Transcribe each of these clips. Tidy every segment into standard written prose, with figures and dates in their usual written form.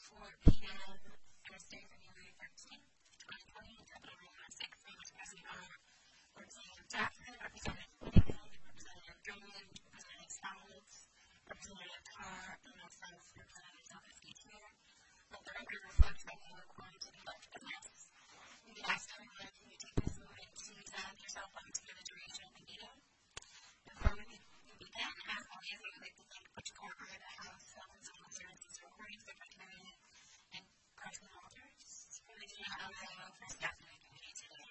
4 p.m. Thursday, February 13th, 2020, Representative 6, Representative Jackson, Representative Whitman, Representative Drummond, Representative Stiles, Representative Carr, and myself, Representative Self-Esteem. Let the record reflect that we are going to conduct business. We ask everyone to take this moment to examine yourself onto the duration of the meeting. Before we begin, as always, I would like to thank Butch Carter, the House Health and Social Services Recording Secretary, and Carson Walters for making it available for staff in the community today.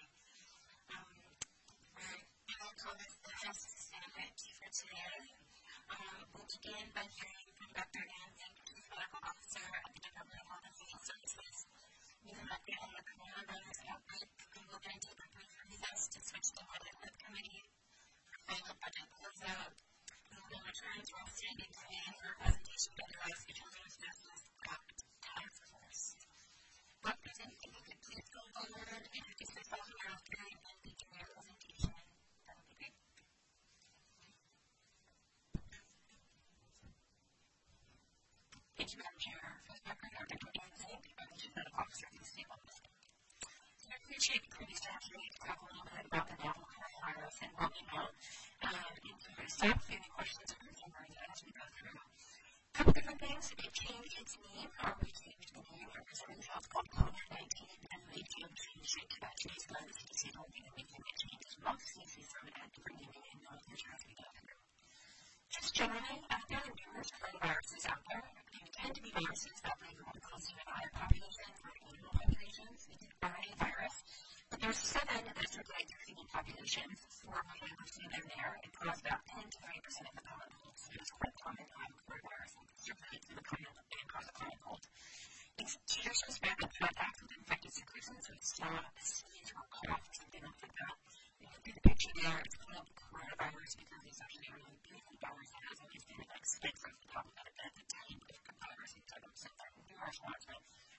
We're comments the House Senate for today. We'll begin by hearing from Dr. Ann Zink, Chief Medical Officer at the Department of Health and Human Services. We have an update on the coronavirus outbreak, and we'll then take a brief recess to switch to Budget Work Committee for final budget closeout. We will then return to our standing committee for a presentation by the Rice Children's Justice Task Force. Dr. Zink, if you could please go forward and introduce yourself and your afternoon and begin your presentation. That would be great. Thank you, Madam Chair. For the record, I'm Dr. Ann Zink. I'm the Chief Medical Officer for the state of Michigan. So I appreciate the previous opportunity to talk a little bit about the novel coronavirus and what we know. And so to start with any questions or concerns as we go through. A couple different things. It changed its name, or we changed the name. It was something else called COVID-19, and we changed it 2 days ago. The CDC told me that we can make changes from the CDC from it to bring it in those that trying to go through. Just generally, there are numerous coronaviruses out there. They tend to be viruses that live more closely with higher populations or animal populations. It's an RNA virus. But there's 7 that circulate through human populations. 4 of them are them there and cause about 10 to 30% of the common cold. So it's quite common to have a coronavirus and circulate through the common and cause a common cold. It's traditionally spread by contact with infected secretions, so it's not a sneeze or a cough or something like that. You look at the picture there, it's called coronavirus because it's actually a really beautiful virus that has always been like stick right at the top of it at the type of virus inside of so there are numerous ones, but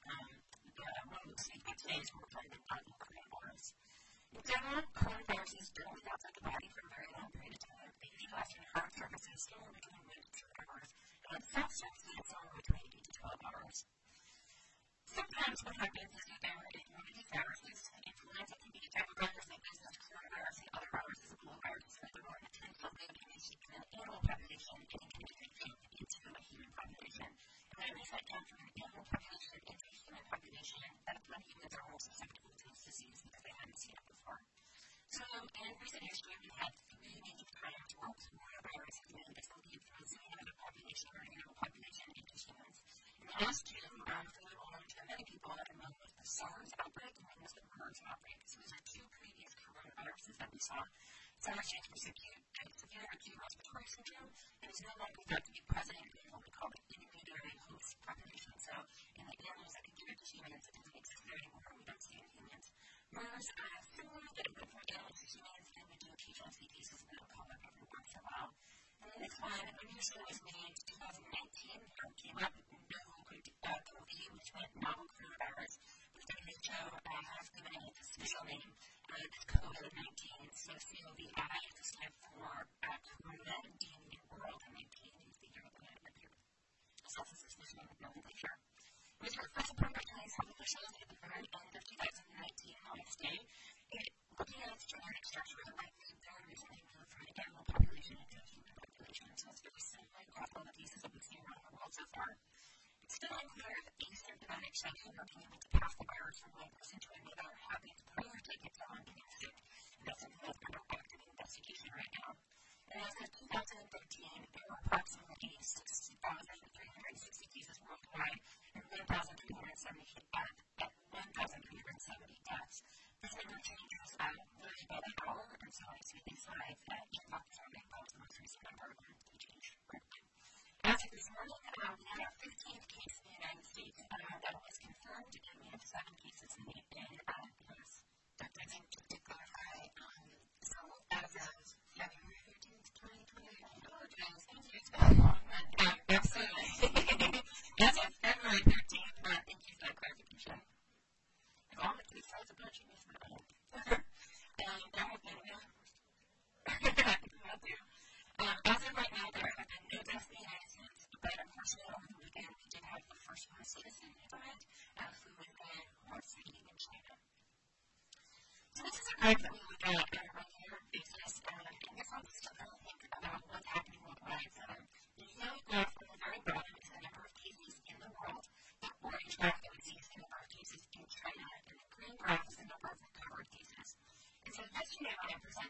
one we'll see today is more kind of the coronavirus. In general, coronaviruses don't live outside the body for a very long period of time. They usually last in hard surfaces somewhere between 1 to 2 hours, and on soft surfaces somewhere between 8 to 12 hours. Sometimes what happens is that there is one of these viruses. Influenza can be a type of virus like this, as coronavirus and other viruses and flu viruses that are more intense to live in an animal population and can be infected into a human population. And when we set down from an animal population into a human population, that's when humans are more susceptible to this disease because they haven't seen it before. So in recent history, we've had 3 major times where coronavirus has been dislocated from a human population or an animal population into humans. In the last 2, flew on to many people that are known as the SARS outbreak and then the MERS outbreak. So these are 2 previous coronaviruses that we saw. SARS stands for severe acute respiratory syndrome and is no longer thought to be present in what we call the intermediary host population. So in the animals that can give it to humans, it doesn't exist there anymore. We don't see it in humans. MERS, similar to the from animals to humans, and we do occasionally see cases of it come up every once in a while. And then this one, initially was made in 2019, came up with COVID, which meant novel coronavirus, which WHO has given it its official name. It's COVID-19, so COVID is the stand for Corona, D in the New World, and 19 is the year of the man of the so this is this nomenclature. It was first approved by Chinese health officials at the very end of 2019 on its day. Looking at its genetic structure, it might be very recently moved from an animal population into a human population, so it's very similar across all the cases that we've seen around the world so far. It's still unclear if asymptomatic children are being able to pass the virus from one person to another, having prior to get someone getting sick, and that's something that's under active investigation right now. And as of 2013, there were approximately 60,360 cases worldwide and 1,370 deaths. This number changes really about an hour, and so I see these slides at 8 o'clock this morning. That was the most recent number, and they changed quickly. As of this morning, we had our 15th case in the United States that was confirmed, and we have 7 cases in the U.S. Dr. Zink, just to clarify, so as of February 13th, 2020, I apologize, thank you, it's been a long month. Absolutely. As of February 13th, thank you for that clarification. If all the cases are about you, it's not all. There have been as of right now, there have been no deaths in the United States, but unfortunately, over the weekend, we did have the first one citizen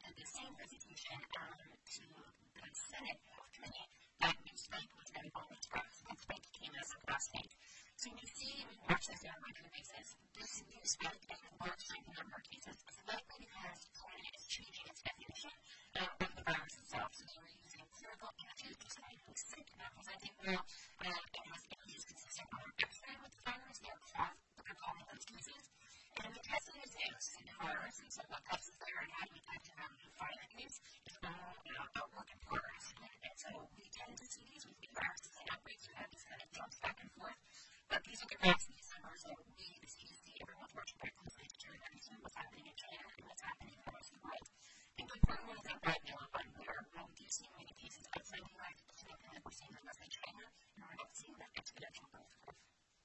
presented the same presentation to the Senate Health Committee that new spike was very vulnerable to us. That spike came as a last state. So we see, we watch this on a regular basis, this new spike is a large number of cases. It's likely because China is changing its definition of the virus itself. So they were using clinical images to say who's sick, not presenting well. It has images consistent with X-ray with the virus. They are what they're calling those cases. And the testing is in the virus, and so what tests is there and how do we test and how do we find the case is all a work in progress. And so we tend to see these with new viruses and outbreaks. We have these kind of jumps back and forth. But these are the graphs, these numbers that we, the CDC, everyone's watching very closely to try to understand what's happening in China and what's happening in the rest of the world. And the important one is that right now, when we do see many cases outside the US, it's something that we're seeing in Western China, and we're not seeing that exponential growth curve.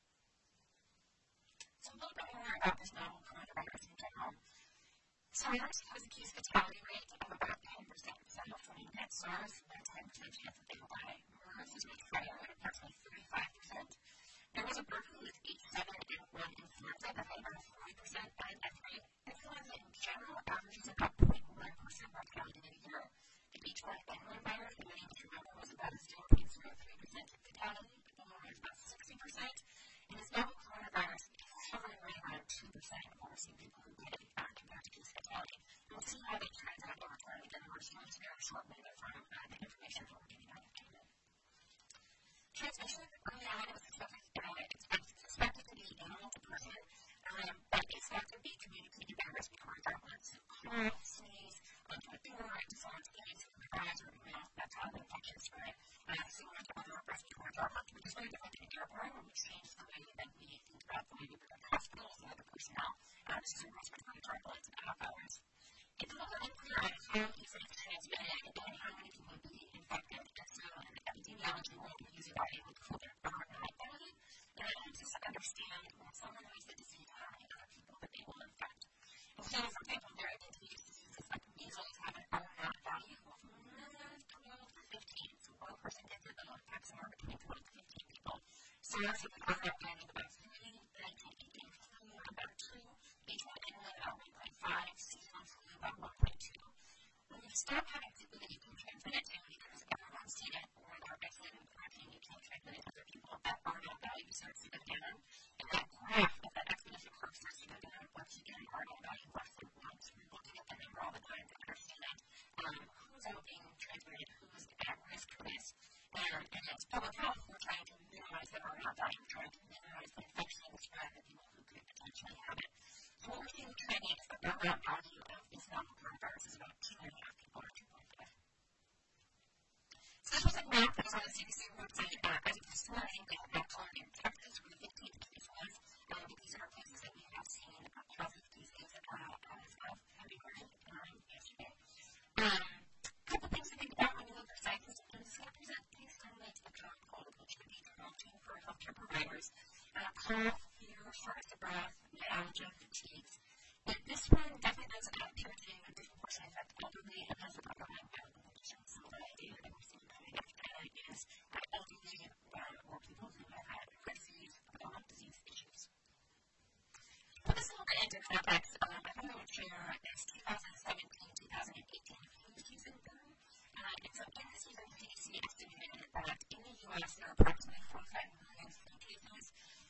So a little bit more about this novel coronavirus in general. SARS has a case fatality rate of about 10%. So for net SARS, about 10% chance that they will die. MERS is much higher at approximately 35%. There was a bird flu with H7N1 influenza that had about 40% by death rate. Influenza in general averages about 0.1% mortality in a year. The H1N1 virus, the many of you remember, was about a 0.03% fatality, but the lower is about 60%. And this novel coronavirus is hovering right around 2% of what we're seeing people who get it compared to case fatality. And we'll see how that trends out over time. Again, we're seeing this very short window from the information from the United Kingdom. Transmission early on was expected to be animal to person, but it's thought to be communicated by respiratory droplets. So cough, sneeze, onto a door, into someone's face, from their eyes or mouth, that's how the infection spread. Similar to other respiratory droplets, which is very different than airborne, which changes the way that we think about the way we protect hospitals and other personnel. This is a respiratory droplets and ours. It's a little unclear on how easily it's transmitted and how many people will be infected. And so in epidemiology, we'll be using that able to filter probability. And it helps us understand when someone has the disease, how many other people that they will infect. And so, for example, there are these diseases like measles have an R0 value of 12 to 15. So one person gets it, they'll infect somewhere between 12 to 15 people. SARS has an R0 value of about 3, 1918 flu about 2, H1N1 about 1.5, seasonal flu about 1.2. When you stop having people that you can transmit it to because everyone's seen it or they're isolated with protein, you can't transmit it to other people, that R0 value starts to go down. And that graph of that exponential curve starts to go down once you get an R0 value less than 1. So we're looking at the number all the time to understand who's out being transmitted, who's at risk for this. And as public health, we're trying to minimize that R0 value, we're trying to minimize the infection and the spread of people who could potentially have it. So what we're seeing trending is the R0 value of this novel coronavirus is about 2.5 people or 2.5. So this was a map that was on the CDC website as of this morning. They have Oakland in Texas where the 15th case was. These are places that we have seen positive cases as of February yesterday. A couple things to think about when you look for signs and symptoms. It's going to present things similar to the common cold, which would be common for healthcare providers. Cough, fever, shortness of breath, myalgia, fatigues. But this one definitely does appear to a disproportionate effect elderly and has a underlying medical condition. Some of the data that we're seeing coming out of China is elderly or people who have had heart disease, disease issues. Put this a little bit into context. I thought I would share this 2017-2018 flu season boom. And so in this season, the CDC estimated that in the U.S. there are approximately 45 million flu cases,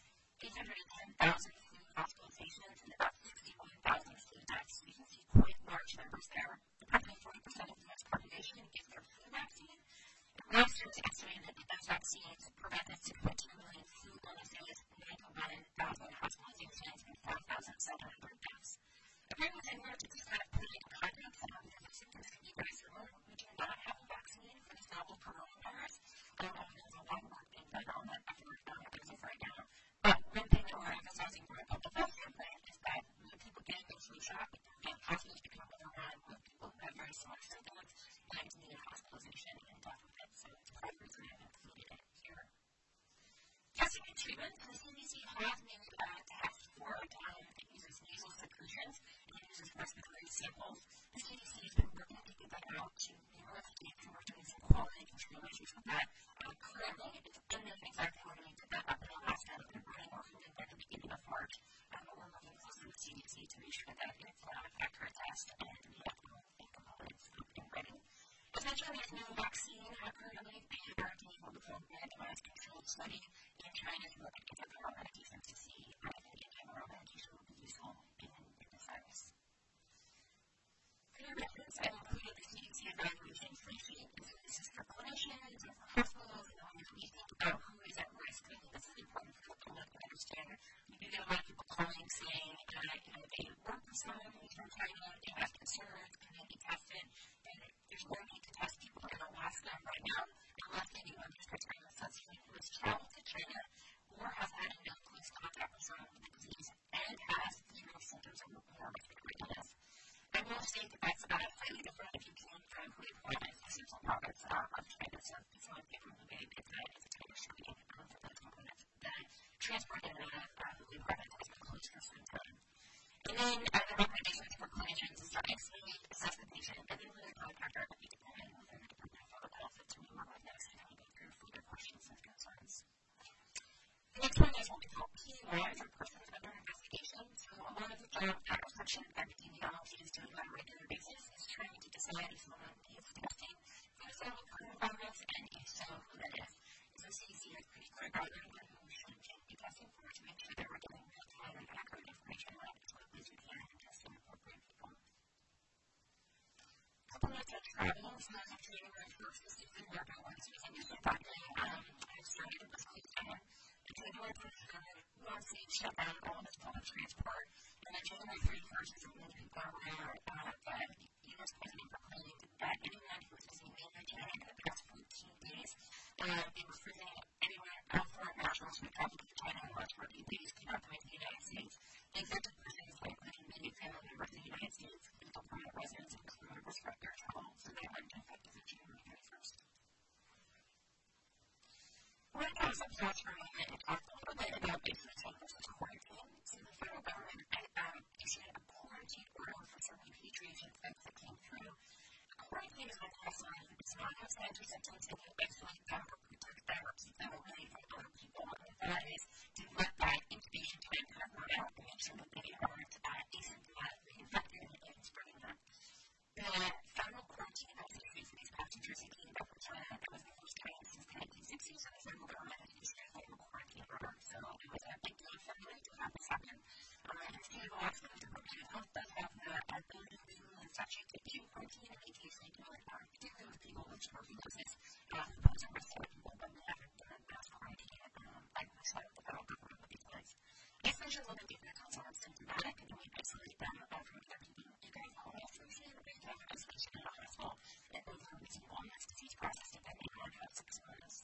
810,000 flu hospitalizations, and about 61,000 flu deaths. You can see quite large numbers there. Approximately 40% of the U.S. population gets their flu vaccine. And last year it was estimated that those vaccines prevented 6.2 million flu illnesses, 91,000 hospitalizations, and 5,700 deaths. Again, within order to just kind of put it in context, because the symptoms can be very similar, we do not have a vaccine for this novel coronavirus. There's a lot of work being done on that effort as of right now. But one thing that we're emphasizing from a public health standpoint is that when people get a flu shot, when hospitals become overrun with people who have very similar symptoms and need hospitalization and death with it. So it's part of the reason I've included it here. Testing and treatment. The CDC has made a test for that uses nasal secretions and it uses respiratory samples. The CDC has been working to get that out to numerous states and we're doing some quality control measures with that. Currently, it's unknown exactly when we did that up in Alaska, but we're running off of it at the beginning of March. But we're working closely with CDC to make sure that it's an accurate test and we have to think about it. China's new vaccine currently they are doing what we call randomized controlled study in China to look at different medications to see if any general medication will be useful in this virus. For your reference, I've included the CDC evaluation spreadsheet. This is for clinicians and for hospitals and when we think about who is at risk. I think this is important for the public to understand. We do get a lot of people calling saying, they work with someone who's from China, they have concerns, can they be tested? And there's no need to test people in Alaska right now unless they do understand China. So someone who has traveled to China or has had no close contact with someone with the disease and has symptoms of more respiratory illness. I will say that that's slightly different if you came from Wuhan and the central province of China. So someone came from Hubei, it's a China shooting for those components. The transport in Hubei province has been closed for some time. And then the recommendations for clinicians is to isolate, assess the patient, and then really contact our health department within the Department of Public Health to move on next and go through further questions and concerns. The next one is what we call PUIs, or persons under investigation. So a lot of the job that our section of epidemiology is doing on a regular basis is trying to decide if someone is testing for the same coronavirus, and if so, who that is. So CDC is pretty clear about anyone who should be testing for to make sure that we're getting real-time and accurate information like as quickly as we can and testing appropriate people. A couple notes on travel. So as of January 1st, this is the American Organization of Faculty. I've started with January 1st, once they shut down all of its public transport, and then January 31st is when people are aware that the U.S. President proclaimed that anyone who was visiting mainland China in the past 14 days, they were freezing anyone foreign nationals who traveled to China in the last 14 days cannot come into the United States. The exempted persons include immediate family members in the United States, legal permanent residents, and criminal restrict their travel, so that went into effect as of January 31st. We're going to have some thoughts for a moment and talk a little bit about isolation versus quarantine. So the federal government issued a quarantine order for some repatriation flights that came through. Quarantine is when customers who does not have signs or symptoms and you isolate them or protect them or keep them away from other people. And that is to let that incubation time kind of run out and make sure that they aren't asymptomatically infected and spreading them. The federal quarantine that was issued for these passengers who came back from China, that was the first time since the 1960s, so the federal government had issued a federal quarantine order. So it was a big deal federally to have this happen. And the state of Alaska, the Department of Health does have the ability and statute to issue quarantine and ATC to it, particularly with people with tuberculosis, who pose a risk to other people, but we haven't done mass quarantine like the side of the federal government with these guys. Isolation is a little bit different because someone's symptomatic and we isolate them from other people. You guys all also see a big time of isolation in the hospital and both are reasonable on this disease process depending on how it's experienced.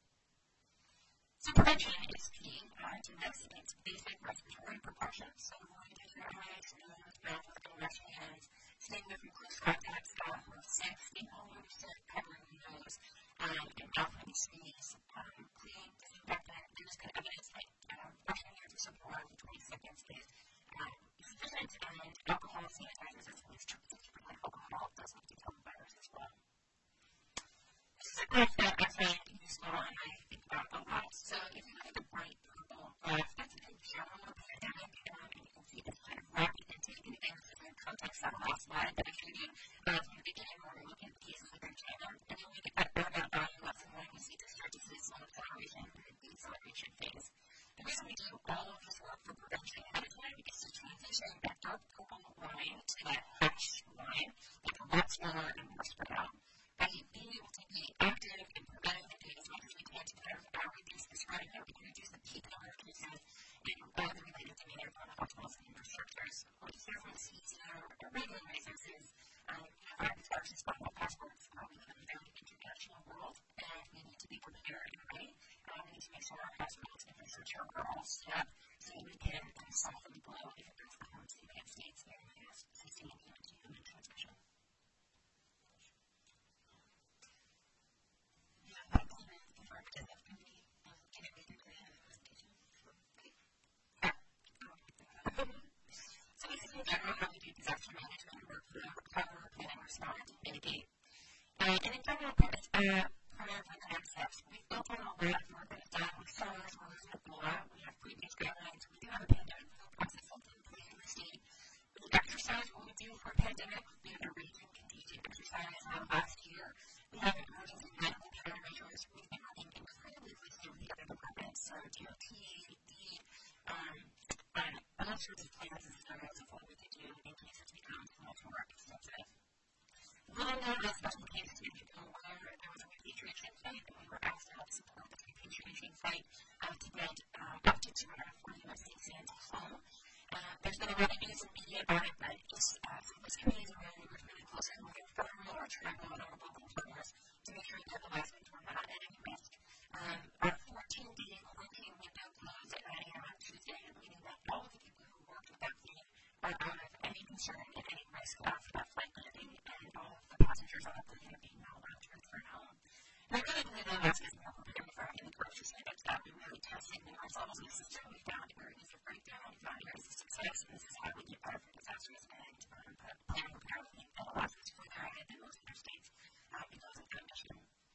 So prevention is key to this. It's basic respiratory precautions. So avoid using your eyes, nose, mouth, and wash your hands. Stay away from close contacts. Who are sick, stay home when you're sick, covering your nose and mouth when you sneeze. Clean, disinfectant. There's good evidence that washing your hands for something around 20 seconds is sufficient, and alcohol sanitizers as at least 50% alcohol does not kill the virus as well. This is a graph that I find useful and I think about a lot. So if you look at the bright purple graph, that's a general pandemic, and you can see this kind of rapid intake, and again, this is in context of the last slide that I showed you from the beginning where we're looking at cases within China, and then we get that burnout value, that's when you see this start to see some acceleration and the deceleration phase. The reason we do all of this work for prevention ahead of time is to transition that dark purple line to that hatched line, like a lot smaller and more spread out. By being able to be active and preventing the data as much as we can to kind of reduce the spread and we can reduce the peak number of cases and the related demand on hospitals and infrastructures. What you hear from the CDC on a regular basis is as far as responsible passports, we live in a very international world and we need to be prepared and ready. We need to make sure our hospitals and infrastructure are all set up so we can soften the blow if it does come to the United States and sustain human transmission. So basically, in general, how we do disaster management, work for recover, plan, respond, and mitigate. And in general, part of the next steps, we've built on a lot of work that is done with SARS as well as Ebola. We have previous guidelines. We do have a pandemic process that's in place in the state. With the exercise, what we do for a pandemic, we had a raging contagion exercise last year. We have emergency medical countermeasures. We've been working incredibly closely with the other departments, so DOT, all sorts of plans and scenarios of what we could do in case it's become much more extensive. One of the special cases we did go where there was a repatriation flight, and we were asked to help support this repatriation flight to get up to 240 U.S. citizens home. There's been a lot of news in media about it, but just from this community where we work really closely with our federal, our tribal, and our local partners to make sure that the last ones were not at any risk. Our 14-day quarantine window closed at 9 a.m. on Tuesday, meaning that all of the people who worked with that plane are out of any concern and any risk of flight landing, and all of the passengers on the plane are being allowed to return home. And I really believe that that's more prepared for any grocery standards that we really tested numerous levels of the system. We found areas of breakdown, we found areas of success, and this is how we get better for disasters and plan preparedly that allows us further ahead than most other states because of that mission.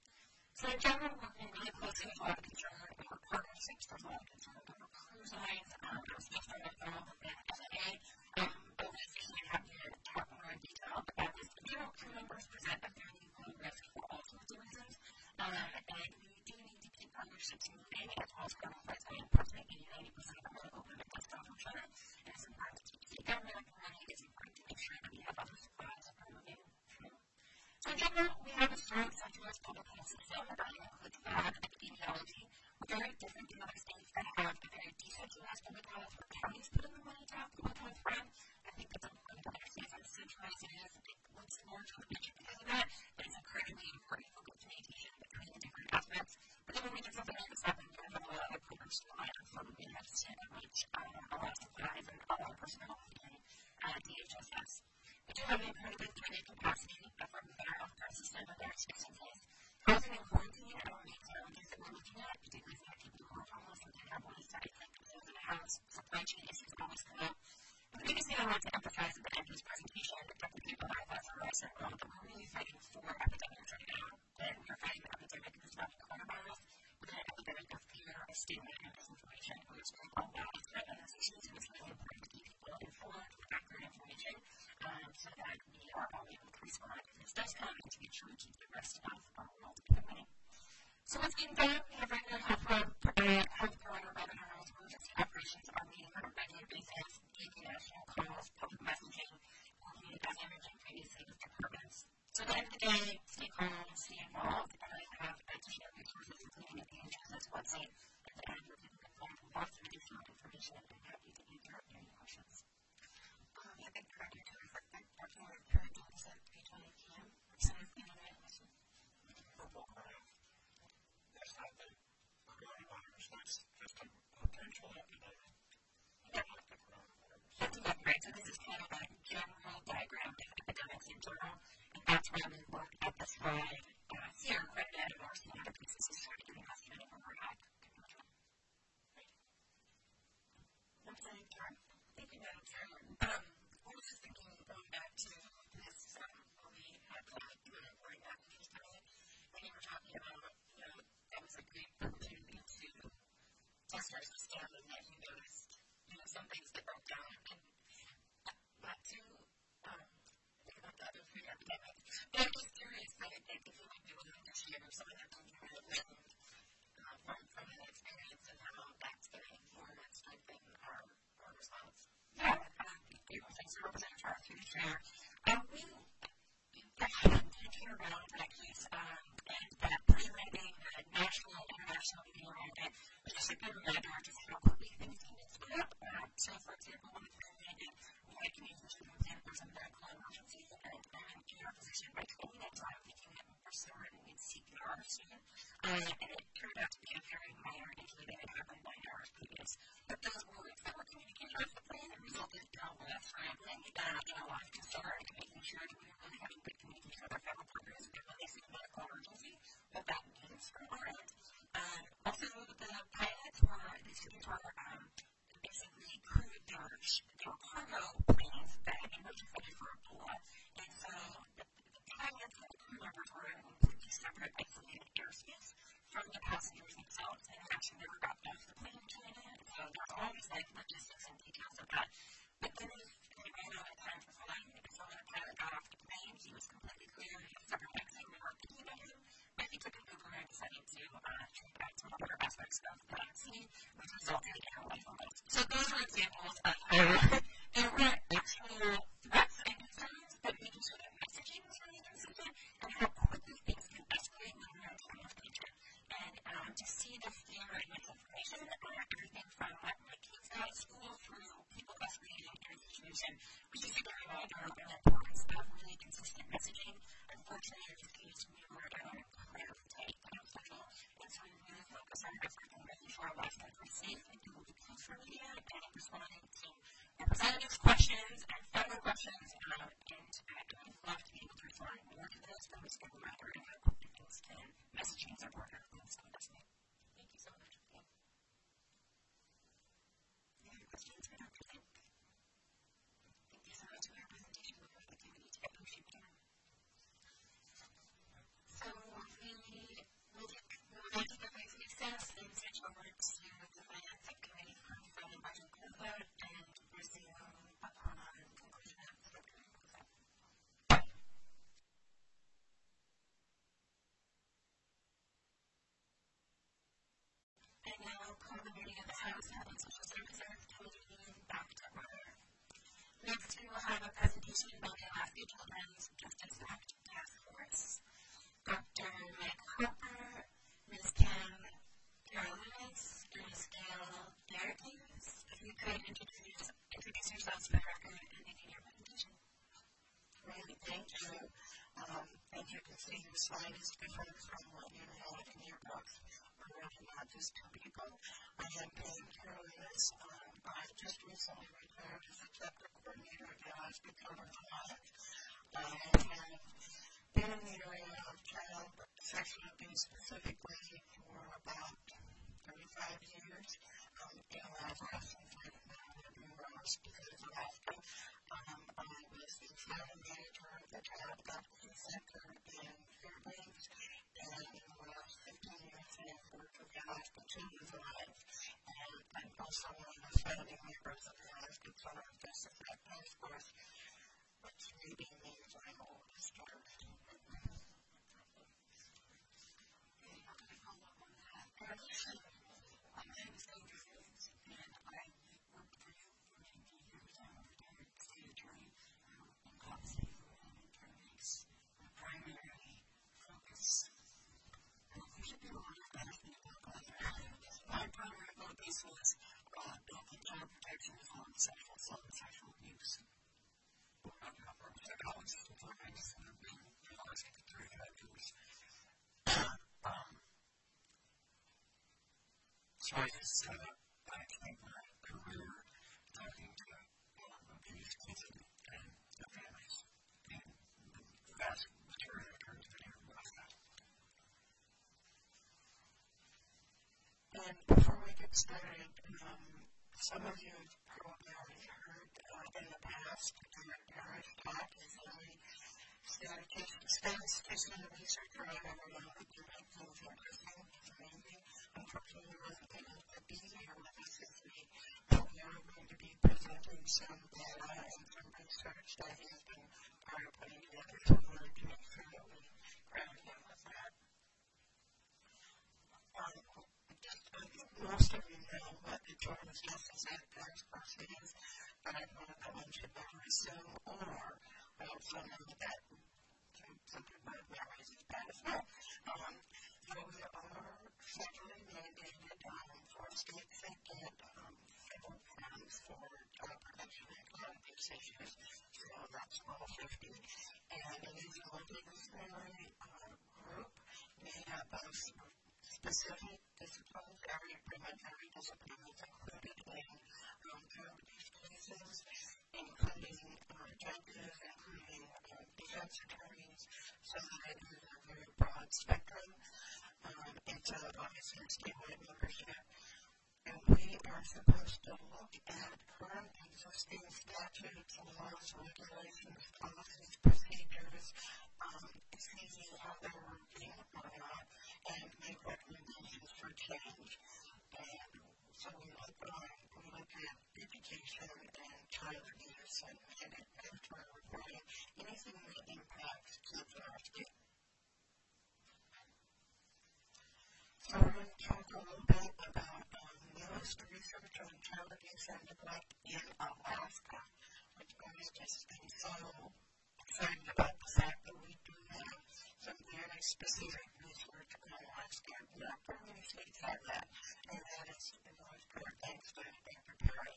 So in general, we're working really closely with a lot of concern over partnerships. There's a lot of concern over cruise lines. There's different involved with the FAA. Over this issue, I have to talk more in detail about this. In general, crew members present a fairly low risk for all sorts of reasons. And we do need to keep partnerships moving as well as criminal rights. Approximately 90% of our local victims come from China. And it's important to keep state government up and running. It's important to make sure that we have other supplies that are moving through. So in general, we have a strong centralized public health system that includes lab epidemiology. We're very different than other states that have a very decentralized public health where counties put in the money to have public health run. I think that's important to understand how centralized it is. It looks more to the budget because of that, but it's incredibly important for good communication between the different aspects. But then when we get something like this happen, we have a lot of other programs to rely on from the NFCN, which a lot of supplies and a lot of personnel in DHSS. We do have an incredibly limited capacity from the healthcare system, but there are expenses. Housing and quarantine are main challenges that we're looking at, particularly for people who are homeless and can have ways to isolate themselves in the house. Supply chain issues always come up. The biggest thing I want to emphasize at the end of this presentation, the Deputy Professor Rice said, that we're really fighting four epidemics right now. And we're fighting the epidemic of this coronavirus, with an epidemic of fear, of stigma, and misinformation, which is all about these organizations, and it's really important to keep people informed with accurate information so that we are all able to respond if this does come and to make sure we keep the rest of our world running. So what's being done? We have regular health provider webinars, emergency operations are meeting on a regular basis, taking national calls, public messaging, working, as I mentioned previously, with departments. So at the end of the day, stay calm, stay involved, and I have additional resources, including at the HSS website, at the end of the form with lots of additional information, and I'm happy to answer any questions. I think Director Taylor for Dr. Perry told us at 3:20 p.m. So if you have any questions. That's not the coronavirus, that's just a potential epidemic. That's exactly right. So this is kind of a general diagram of epidemics in general, and that's why we work at the slide here, right at our standard pieces to try to do an estimate of where we're at. Thank you, Madam Chairman. I was just thinking, going back to this where we had reporting that news today, when you were talking about, that was a great opportunity to test our system and that you noticed, some things that broke down. And not to think about the other food epidemic, but I'm just curious, I think if you might be willing to share some of the things you might have learned from that experience and how that's going to inform and strengthen our response. Yeah, thanks for representing our through the chair. The thinking around that case and that pre-landing, the national and international meeting around it was just a good reminder of just how quickly things can speed up. So, for example, when we pre-landed, we had communication with there's a medical emergency, and in our position, by 20 minutes, I'm thinking that we were still running in CPR soon. And it turned out to be a very minor injury that had happened 9 hours previous. But those words that were communicated with the plane resulted in a lot of scrambling and a lot of concern and making sure that we were really having good communication with our federal partners and when they see a medical emergency, what that means from our end. Also, the pilots were basically crewed, they were cargo planes that had been notified for Ebola. And so the pilots and the crew members were in a completely separate, isolated airspace from the passengers themselves, and actually never got off the plane in China. So there's always logistics and details of that. But then they ran out of time for flying, and so when the pilot got off the plane, he was completely clear. He was several times saying, we weren't thinking about his just used more clear take schedule. And so we really focus on everything making sure our websites are safe and able to use for media and responding to representatives' questions and federal questions. And I'd love to be able to respond more to this than we still matter and how quickly things can messaging our border. Thank you so much. Any questions for Dr. Fink? Thank you so much for your presentation of the community today. I appreciate it. So we'll like to get my success and switch over to the finance subcommittee for the final budget closeout and resume upon conclusion of the subcommittee closeout. And now call the meeting of the House Health and Social Services Committee back to order. Next, we will have a presentation by the Alaska Children's Justice Act Task Force. Dr. Mike Harper, Ms. Kim Carolinas, and Ms. Gail Garrett-Davis, if you could introduce yourselves for the record and begin your presentation. Great, thank you. As you can see, your slide is different from what you had in your books. We're working on just two people. I am Kim Carolinas. I just recently retired as a chapter coordinator at the Alaska Children's Alliance. I have been in the area of child sexual abuse specifically for about 35 years. In Alaska, since I've now lived in Rose because of Alaska. I was the founding manager of the Child Advocacy Center in Fairbanks, and in the last 15 years I have worked with the Alaska Children's Alliance, and I'm also one of the founding members of the Alaska Children's Justice Act Task Force, which maybe means I'm old to start. My name is Andrew Fields, and I worked for you for 15 years. I'm a retired state attorney in College State and attorneys. My primary focus, we should do a lot of that. My primary focus was building child protection on sexual assault and sexual abuse. I'm a psychologist and attorneys, and I've been in Alaska for 35 years. So I just spent my career talking to abused kids and their families, and the vast majority of attorneys have been here with that. And before we get started, some of you have probably already heard in the past that Paris Talk is a statistician and researcher I've ever known who makes things interesting. It's amazing. Unfortunately, we wasn't able to be here with us this week, but we are going to be presenting some data and some research that he has been part of putting together. So we wanted to make sure that we credit him with that. I think most of you know what the Children's Justice Act Task Force is, but I don't know that one should never assume, or I also know that some people might realize it's bad as well. So we are federally mandated for states that get federal funds for child protection and child abuse issues. So that's all 50. And it is a multidisciplinary group made up of specific disciplines. Pretty much every discipline is included in child abuse cases, including judges, including defense attorneys, so that it is a very broad spectrum. It's obviously a statewide membership. And we are supposed to look at current existing statutes, laws, regulations, policies, procedures, see how they're working or not, and make recommendations for change. And so we look at education and child abuse and mandatory reporting, anything that impacts kids in our state. So we're going to talk a little bit about newest research on child abuse and neglect in Alaska, which always just been so excited about the fact that we do have some very specific research on Alaska. Not very many states have that, and that is in large part thanks to Dr. Paris.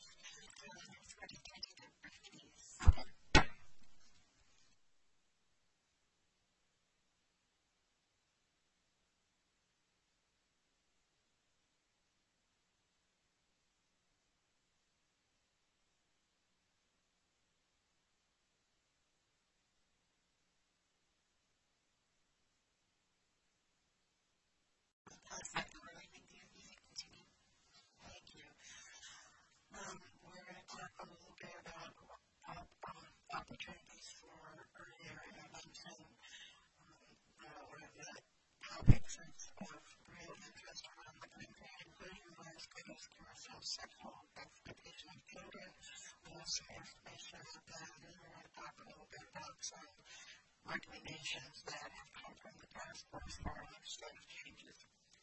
sexual exploitation of children. We have some information about that, and we're going to talk a little bit about some recommendations that have come from the task force for legislative changes.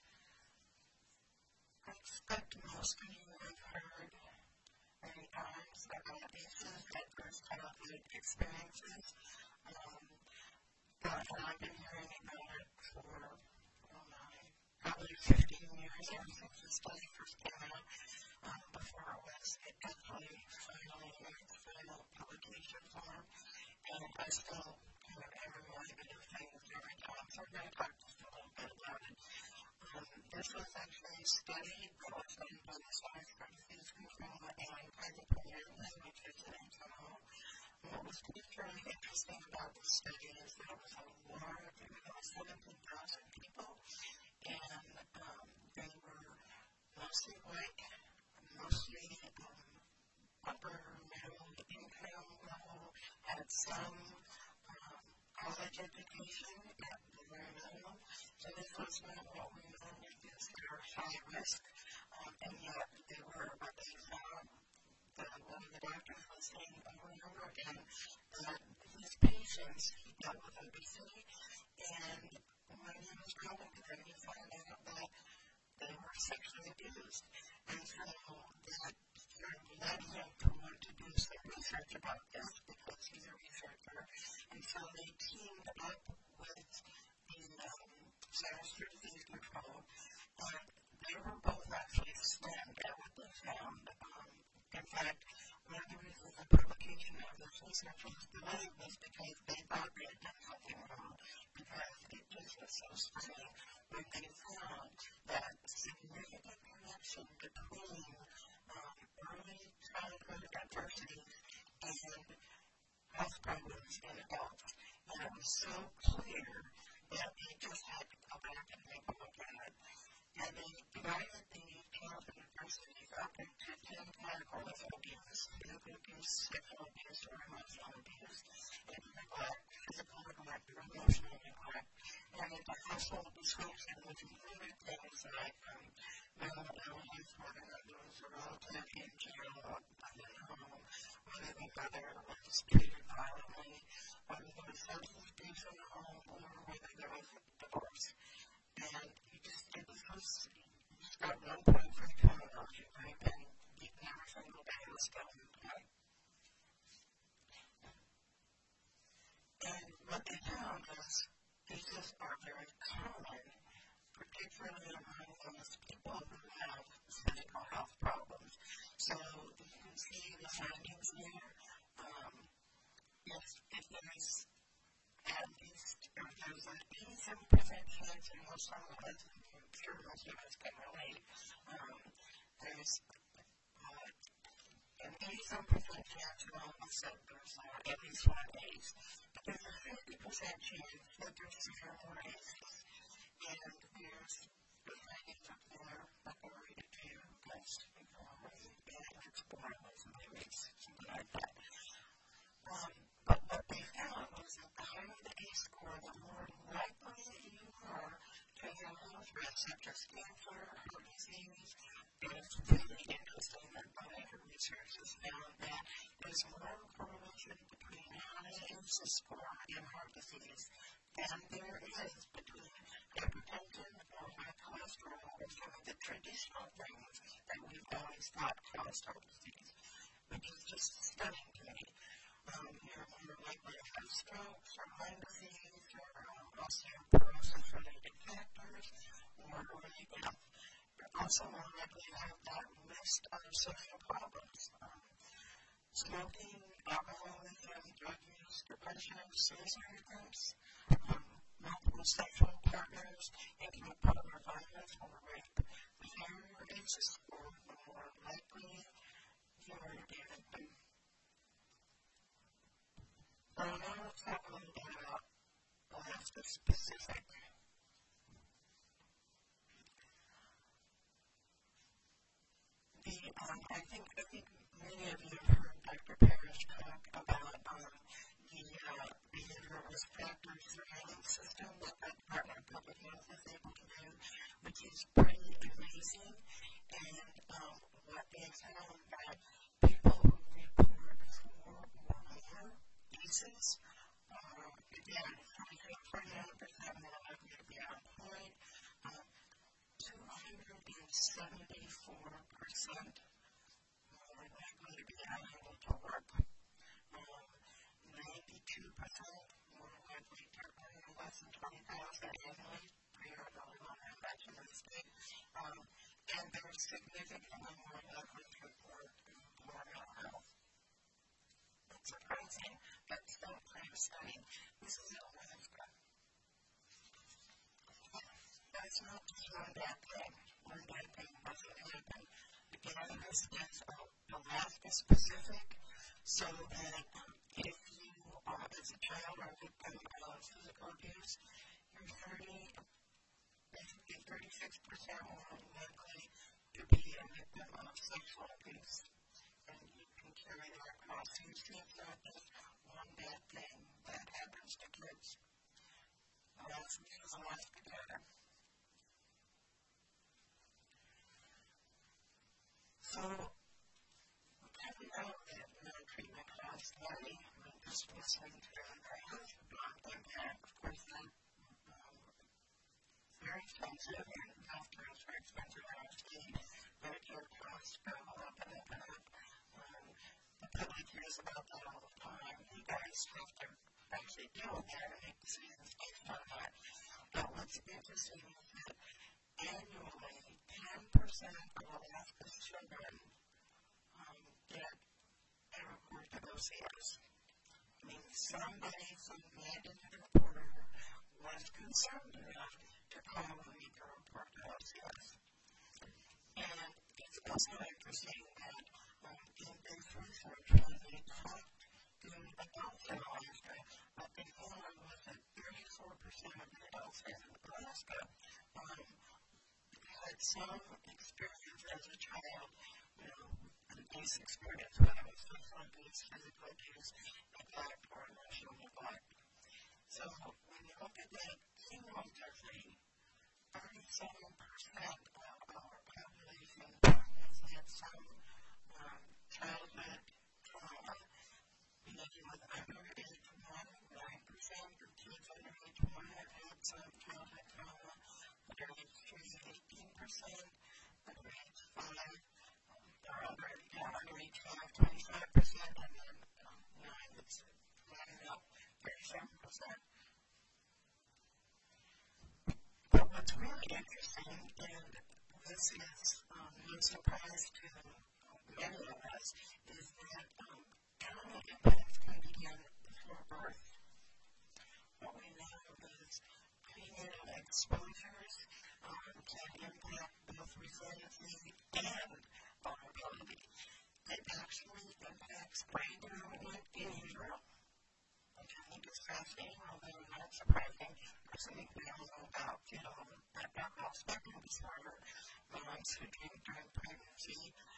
I expect most of you have heard many times about ACEs, adverse childhood experiences, but I've been hearing about it for probably 15 years ever since the study first came out, before it was actually final publication form, and I still kind of am reminded of things every time, so I'm going to talk just a little bit about it. This was actually a study that was done by the Centers for Disease Control and Climate Preparedness, which is an internal. What was really interesting about this study is that it was a large, it was 17,000 people, and they were mostly white, mostly upper middle income level, had some college education at the very minimum. So this was not what we normally consider high risk, and yet they were what they found. One of the doctors was saying over and over again that his patients, he dealt with obesity, and when he was talking to them, he found out that they were sexually abused. And so that sort of led him to want to do some research about this because he's a researcher. And so they teamed up with the Centers for Disease Control, and they were both actually stunned at what they found. In fact, one of the reasons the publication of this research was delayed was because they thought they had done something wrong, because it just was so stunning when they found that significant connection between early childhood adversities and health problems in adults. And it was so clear that they just had to go back and take a look at it. And they divided the childhood adversities up into 10 categories of abuse: physical abuse, sexual abuse, or emotional abuse, and neglect, physical neglect, or emotional neglect. And the household dysfunction, which included things like mental illness, whether it was a relative in jail or in the home, whether the mother was treated violently, whether there was substance abuse in the home, or whether there was a divorce. And it was just got 1 point for the terminology, right? And every single day was still in play. And what they found is these are very common, particularly among those people who have physical health problems. So you can see the findings here. If there is at least, or there's an 87% chance in most of the ones, I'm sure most of us can relate, there's an 87% chance of almost that there's at least one ACE. But there's a 50% chance that there's severe more ACEs. And there's the findings up there that are rated to against and it's borderless in the race, something like that. But what they found was that the higher the ACE score, the more likely you are to have health risks such as cancer, heart disease. And it's really interesting that my research has found that there's more correlation between high ACE score and heart disease than there is between hypertension or high cholesterol or some of the traditional things that we've always thought caused heart disease, which is just stunning to me. You're more likely to have strokes or lung disease or osteoporosis-related factors or early death. You're also more likely to have that list of social problems. Smoking, alcoholism, drug use, depression, suicide attempts, multiple sexual partners, intimate partner violence, or rape. The higher your ACE score, the more likely you are to be a victim. So now let's talk a little bit about Alaska specific. I think many of you have heard Dr. Parrish talk about the behavioral risk factor surveillance system that the Department of Public Health is able to do, which is pretty amazing. And what they 74% more likely to be unable to work, 92% more likely to earn less than $20,000 annually per year. I really want to mention this thing. And they're significantly more likely to report poor mental health. It's surprising, but still pretty stunning. This is Alaska. That's not just one bad thing. One bad thing doesn't happen. Again, this is Alaska specific, so that if you are, as a child, are a victim of physical abuse, you're 36% more likely to be a victim of sexual abuse. And you can carry that across. So you see it's not just one bad thing that happens to kids. That's Alaska data. So, we kind of know that treatment costs money. I mean, just listening to our health impact, of course, that very expensive, and healthcare is very expensive in our state. Medicare costs go up and up and up. The public hears about that all the time. You guys have to actually deal with that and make decisions based on that. But what's interesting is that annually, 10% of Alaska's children get a report to OCS. I mean, somebody from the independent reporter was concerned enough to call and make a report to OCS. And it's also interesting that in this research, when they talked to adults in Alaska, what they found was that 34% of the adults in Alaska had some experience as a child, abuse experience, whether it was sexual abuse, physical abuse, neglect, or emotional neglect. So when you look at that cumulatively, 37% of our population has had some childhood trauma. Beginning with under age 1, 9% of kids under age 1 have had some childhood trauma. Under age 3, 18%. Under age 5, under age 5, 25%. And then 9, it's running up 37%. But what's really interesting, and this is no surprise to many of us, is that trauma impacts can begin before birth. What we know is prenatal exposures can impact both resiliency and vulnerability. It actually impacts brain development in utero, which I think is fascinating, although not surprising. Because I think we all know about, that alcohol spectrum disorder, moms who drink during pregnancy,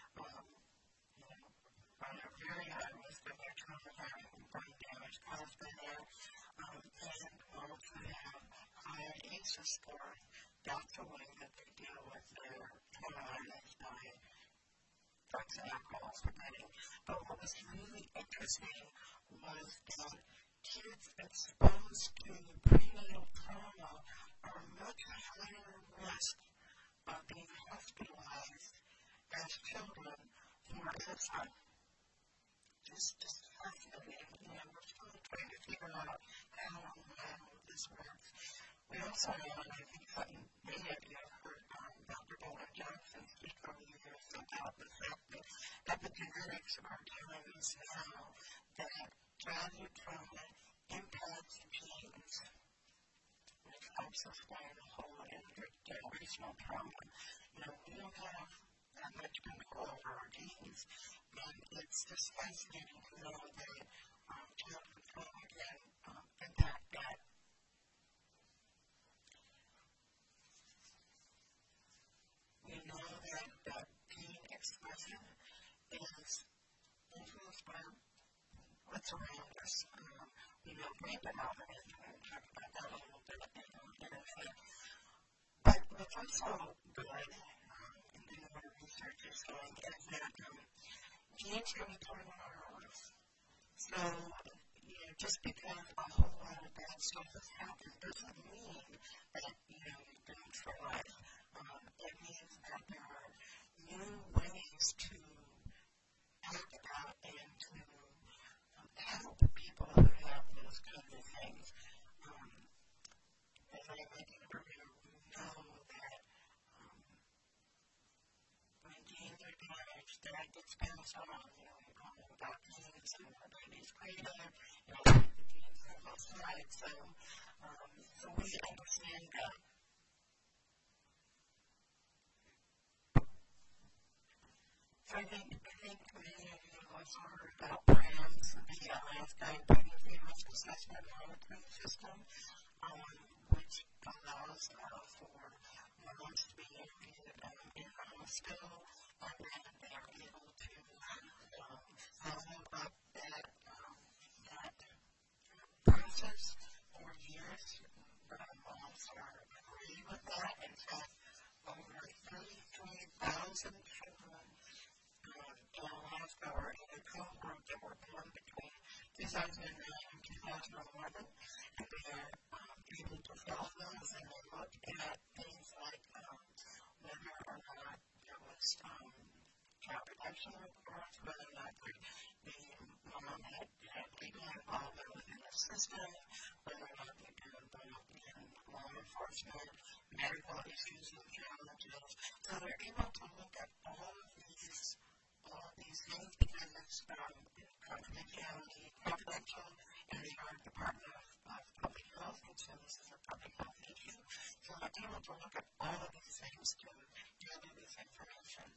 are very high risk of their trauma having brain damage caused by that, and moms who have high ACEs score, that's the way that they deal with their trauma is by drugs and alcohol spectrum. But what was really interesting was that kids exposed to prenatal trauma are much higher risk of being hospitalized as children for asthma. Just fascinating. We're still trying to figure out how this works. We also know, and I think many of you have heard Dr. Bowen Johnson speak over the years about the fact that epigenetics are telling us now that childhood trauma impacts genes, which helps explain the whole intergenerational trauma. We don't have that much control over our genes, and it's just fascinating to know that childhood trauma can impact that. We know that gene expression is influenced by what's around us. We know brain development, and we'll talk about that a little bit in a minute. But what's also good, and what research is showing, is that genes can be part of our lives. So, just because a whole lot of bad stuff has happened doesn't mean that, you're doomed for life. It means that there like in Peru, we know that when genes are damaged, that gets passed on. About genes and our baby's creative, the genes on both sides. So we understand that. So I think many of you also heard about PRAMS, the Lifetime Pregnancy Risk Assessment Monitoring System, which allows for moms to be interviewed in the hospital, and then they are able to follow up that process for years. Moms are agreed with that. In fact, over 33,000 children in Alaska were in a cohort that were born between 2009 and 2011, and they are able to follow those and they look at things like whether or not there was child protection reports, whether or not the mom had legal involvement within the system, whether or not they've been involved in law enforcement, medical issues and challenges. So they're able to look at all of these things because it's confidential, and they are Department of Public Health, and so this is a public health issue. So they're able to look at all of these things to gather this information.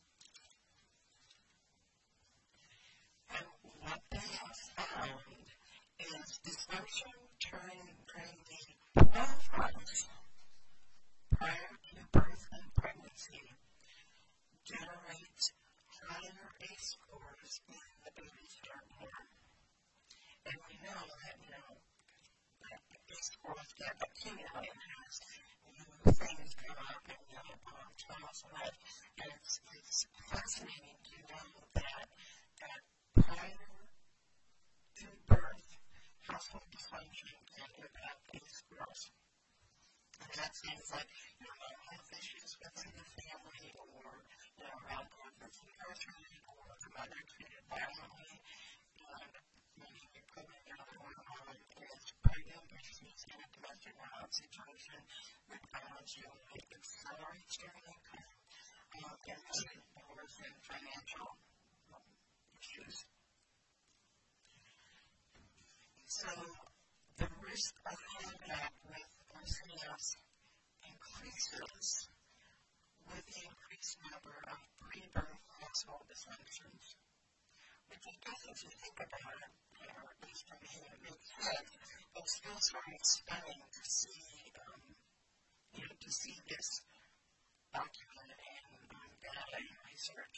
And what they have found is dysfunction during the 12 months prior to birth and pregnancy generates higher ACE scores when the babies are born. And we know that, that ACE scores get accumulated as new things come up and child's life. And it's fascinating to know that prior to birth, household dysfunction can impact ACE scores. And that's things like, mental health issues within the family, or, alcohol that's incarcerated, or the mother treated violently, and maybe equivalent one is pregnant, or she's in a domestic violence situation with violence, it accelerates during income, and worse than financial issues. So the risk of contact with OCS increases with the increased number of pre-birth household dysfunctions, which I guess if you think about it, or at least for me, it makes sense. It's still sort of stunning to see this documented in data and research.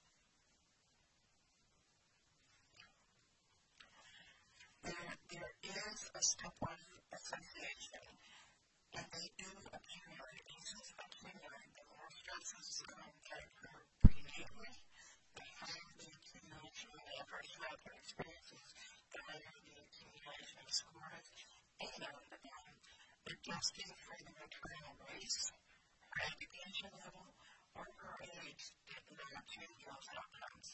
There is a stepwise association, and they do accumulate. ACEs accumulate. The more stresses that occur prenatally, the higher the accumulation of adverse childhood experiences, the higher the accumulation of scores, and adjusting for the maternal race, her education level, or her age did not change those outcomes.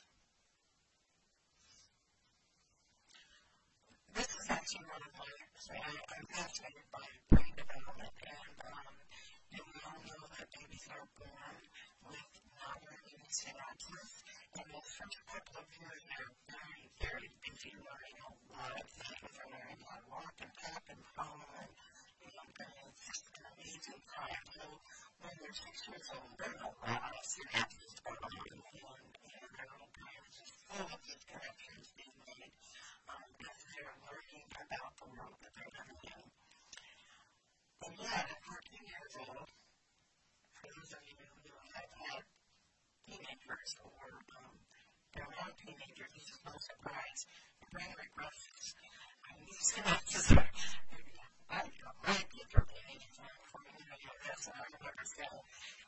This is actually one of my, I'm fascinated by brain development, and we all know that babies are born with non-learning synapses, and the first couple of years they're very, very busy learning a lot of things. They're learning how to walk and talk and follow, and it's just an amazing time. So when they're 6 years old, there are a lot of synapses going on, and their little brain is just full of these connections being made. As they're learning about the world that they're living in. And yet, at 14 years old, for those of you who have had teenagers or they're not teenagers, this is no surprise, the brain regresses. These synapses are, my kids are teenagers, for me, that's what I remember saying.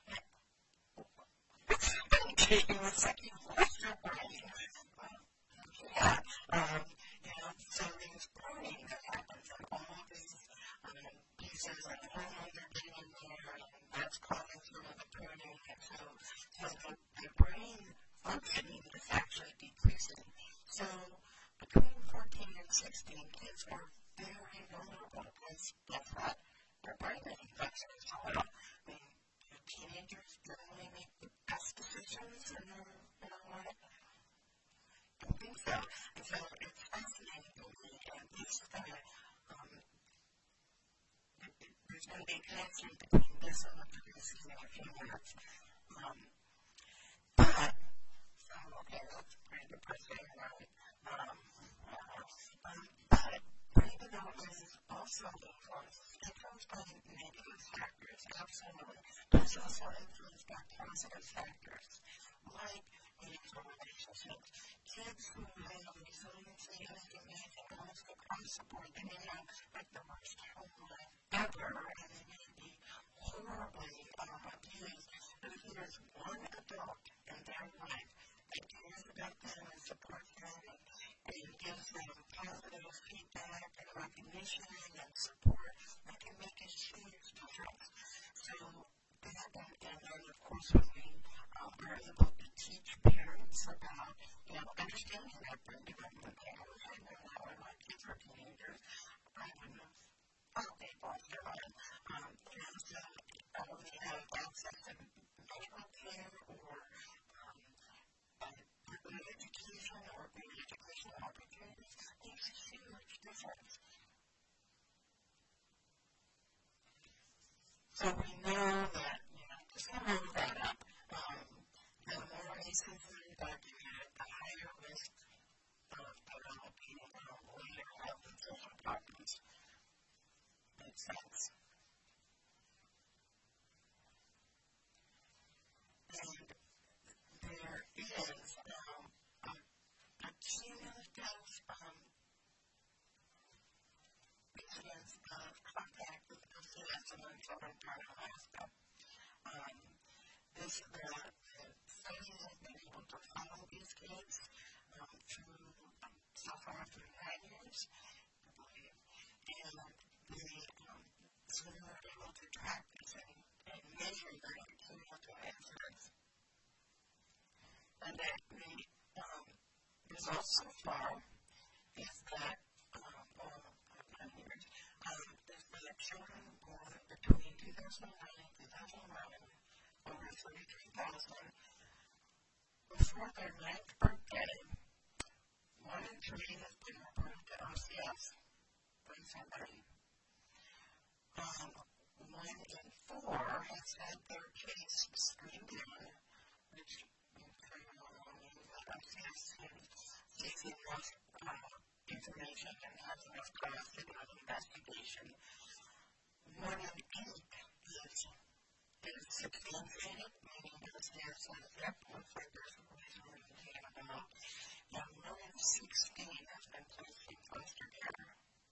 What's happening to you? It's like you've lost your brain. So there's pruning that happens in all of these pieces, and hormones are getting in there, and that's causing some of the pruning, and so the brain functioning is actually decreasing. So between 14 and 16, kids are very vulnerable because guess what? Their brain is functioning going to be a connection between this and what you're going to see in a few minutes. But, okay, that's pretty depressing, right? But brain development is also influenced by negative factors, absolutely. But it's also influenced by positive factors, like meaningful relationships. Kids who have resiliency and amazing almost across the board, they may have like the worst home life ever, and they may be horribly abused. But if there's one adult in their life that cares about them and supports them and gives them positive feedback and recognition and support, that can make a huge difference. So that, and then of course when we are able to teach parents about, understanding that brain development, I know that when my kids were teenagers, I wouldn't have thought they'd lost their mind. So we have access to medical care or good education or good educational opportunities makes a huge difference. So we know that, just to move that up, the more racism documented, the higher risk of developing later health and social problems. Makes sense. And there is a cumulative incidence of contact with LCS among children during Alaska. The studies have been able to follow these kids through so far for 9 years, I believe. And so we were able to track this and measure the cumulative incidence. And that the results so far is that, is that children born between 2009 and 2011, over 33,000, before their 9th birthday, 1 in 3 has been reported to LCS from somebody. 1 in 4 has had their case screened in, which LCS takes enough information and has enough cost to do an investigation. 1 in 8 is substantiated, meaning that their says, looks like there's a reason we can about, and 1 in 16 has been placed in foster care.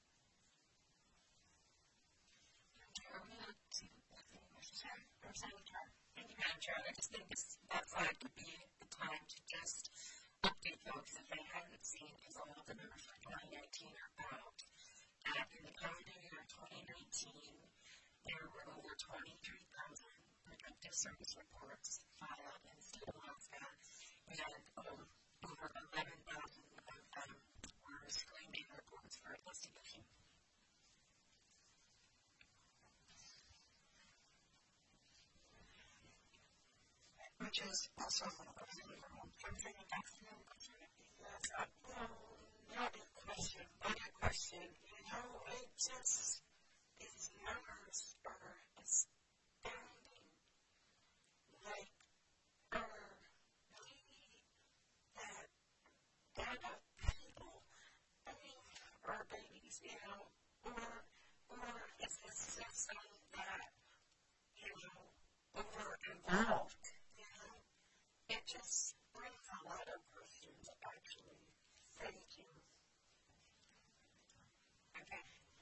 Thank you, Madam Chair. I just think that slide could be the time to just update folks if they haven't seen, because all of the numbers for 2019 are out. In the calendar year 2019, there were over 23,000 protective service reports filed in the state of Alaska, and over 11,000 of them were screening reports for investigation. Which is also something that's not a question, but a question. It just, its numbers are astounding. Like, that people, are babies, or is this system that, over-involved? It just brings a lot of questions, actually. Thank you. Okay.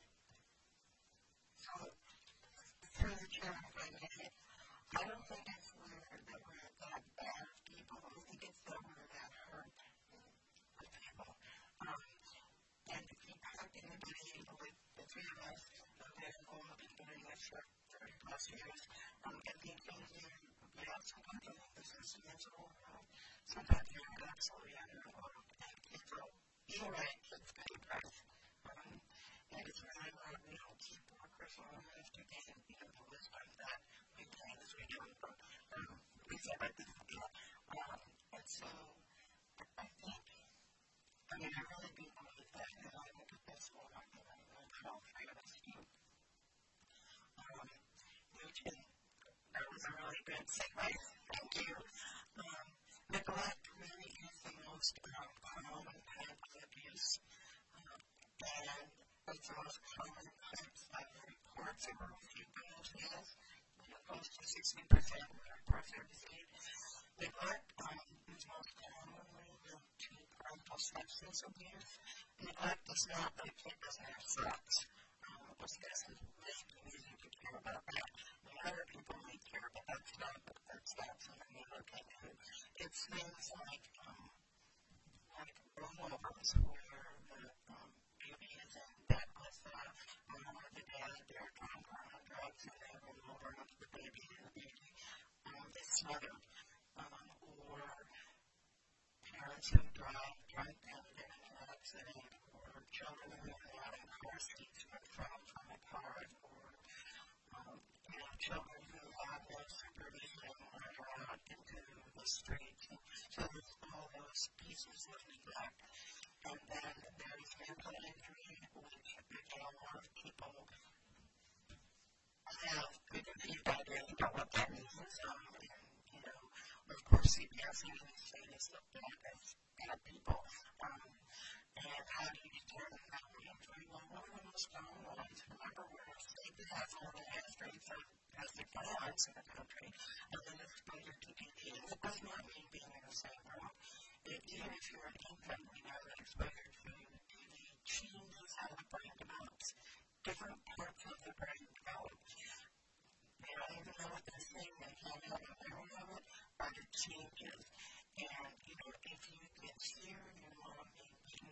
So, through the chair, I don't think it's weird that we're that bad people. I think it's that we're that hurt with people. And to keep hurting anybody, like the 3 of us, have been doing this for 30 plus years, and thinking sometimes I think this is mental, sometimes you're absolutely underinvolved, and people, you're right, kids get depressed, and it's really hard, keep workers on after getting, the wisdom that we can as we do, but we feel like this, and so, I think, I really do believe that, and I look at this one, I feel free of us, good segue. Thank you. Neglect really is the most common type of abuse, and it's the most common types of reports that were received by LCS. Close to 60% of the reports are received. Neglect is most commonly linked to parental substance abuse. Neglect is not that a kid doesn't have sex. LCS is really easy to care about that. Other people may care, but that's not something we look into. It's things like rollovers where the baby is in bed with the mom or the dad, they're drunk or on drugs, and they roll over onto the baby and the baby is smothered. Or parents who drive drunk and get in an accident, or children who are out in car seats when thrown from a car, or children who have no supervision when they're out into the street. So there's all those pieces of neglect. And then there's mental injury, which again, a lot of people have good ideas about what that means. Of course, CPS in the state is looked at as bad people. And how do you determine mental injury? Well, one of the most common ones, remember, we're a state that has all the history for domestic violence in the country, and then exposure to DV. It does not mean being in the same room. Even if you're an infant, we know that exposure to DV changes how the brain develops. Different parts of the brain develop. They don't even know what they're saying. They can't have a memory of it, but it changes. And, if you get scared, your mom may be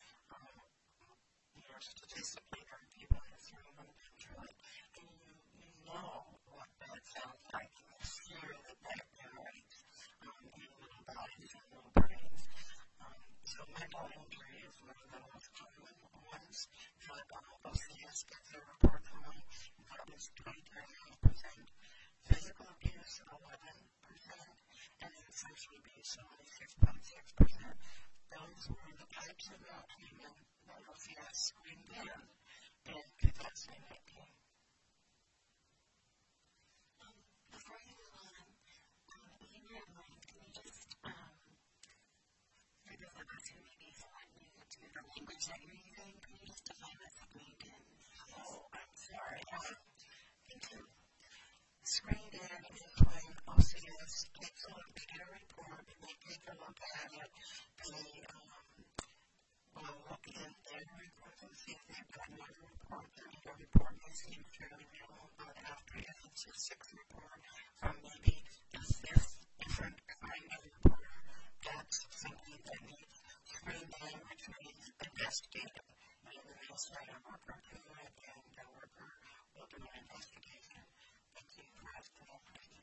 statistically hurt people in this room and through it, and you know what that sounds like. You fear that generates in little bodies and little brains. So mental injury is one of the most common ones that OCS gets a report on. That was 23.5%. Physical abuse, 11%, and then sexual abuse, only 6.6%. Those were the types of treatment that LCS screened in 2019. Before you move on, in your mind, can you just, for those of us who may be somewhat new to the language that you're using, can you just define what screened in? Oh, I'm sorry. Screened in is when OCS takes a look, they get a report, and they take a look at it, they will look in their report and see if they've got another report. Their report may seem fairly minimal, but after it's a sixth report from maybe the fifth different kind of report, that's something that needs screened in, which means investigated. Meaning they'll send a worker to it, and the worker will do an investigation. Thank you for asking that question.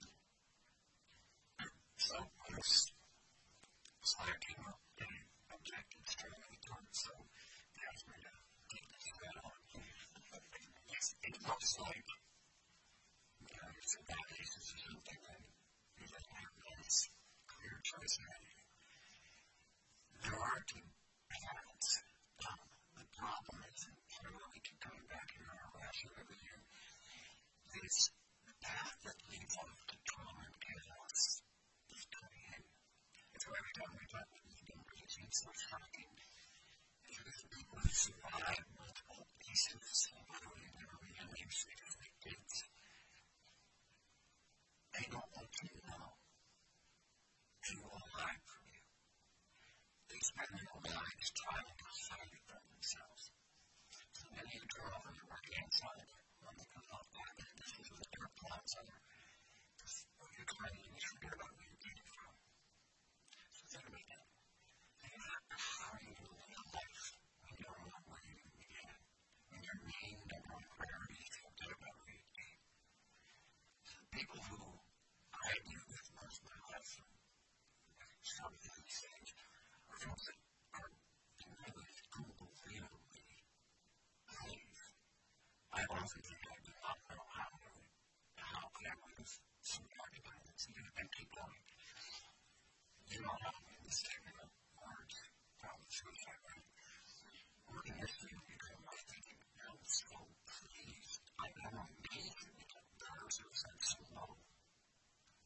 So, this slide came up in objectives during the report, so they asked me to take this right on. It looks like some cases or something that you don't have this clear choice in it. There are two paths. The problem is, we keep coming back here on our last year every year, is the path that leads off to trauma and chaos is coming in. And so every time we talk about these numbers, it seems so shocking. Because the people who survive multiple pieces, literally in their realities, because they kids, they don't want you to know. They will lie from you. They spend their lives trying to hide it from themselves. So then you draw over your right-hand side, when they come out back, this is the dirt plots on you're trying to forget about where you came from. So then we go. You have to hide your life when you don't know where you began. When your main number one priority is to forget about where you came. So people who I do with most of my life, some of these things, are those that are really unbelievably naive. I also think I do not know how families survive violence, even if people you don't have this kind of words from suicide rate. We're going to see because I think I'm so pleased. I know I'm amazed because the suicide is so low.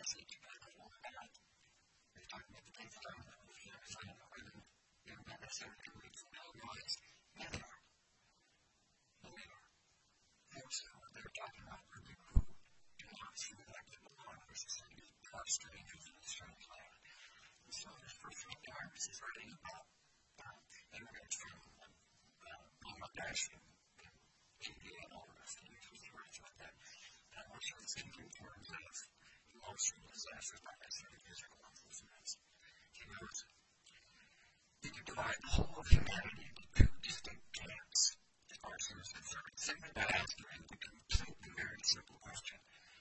message about it on that. We're talking about the kids from the movie. I was like, you're not necessarily doing some noise. Yeah, they are. And they are. So they're talking about women who do not seem like they belong in our society, are strangers in a strange land. And so this first one, Iris, is writing about immigrants from Bangladesh and India and all the rest of the countries like that. And what she was thinking in terms of emotional disasters, not necessarily physical incidents. She goes, you can divide the whole of humanity into two distinct camps, as far as she was concerned. Simply by asking the completely very simple question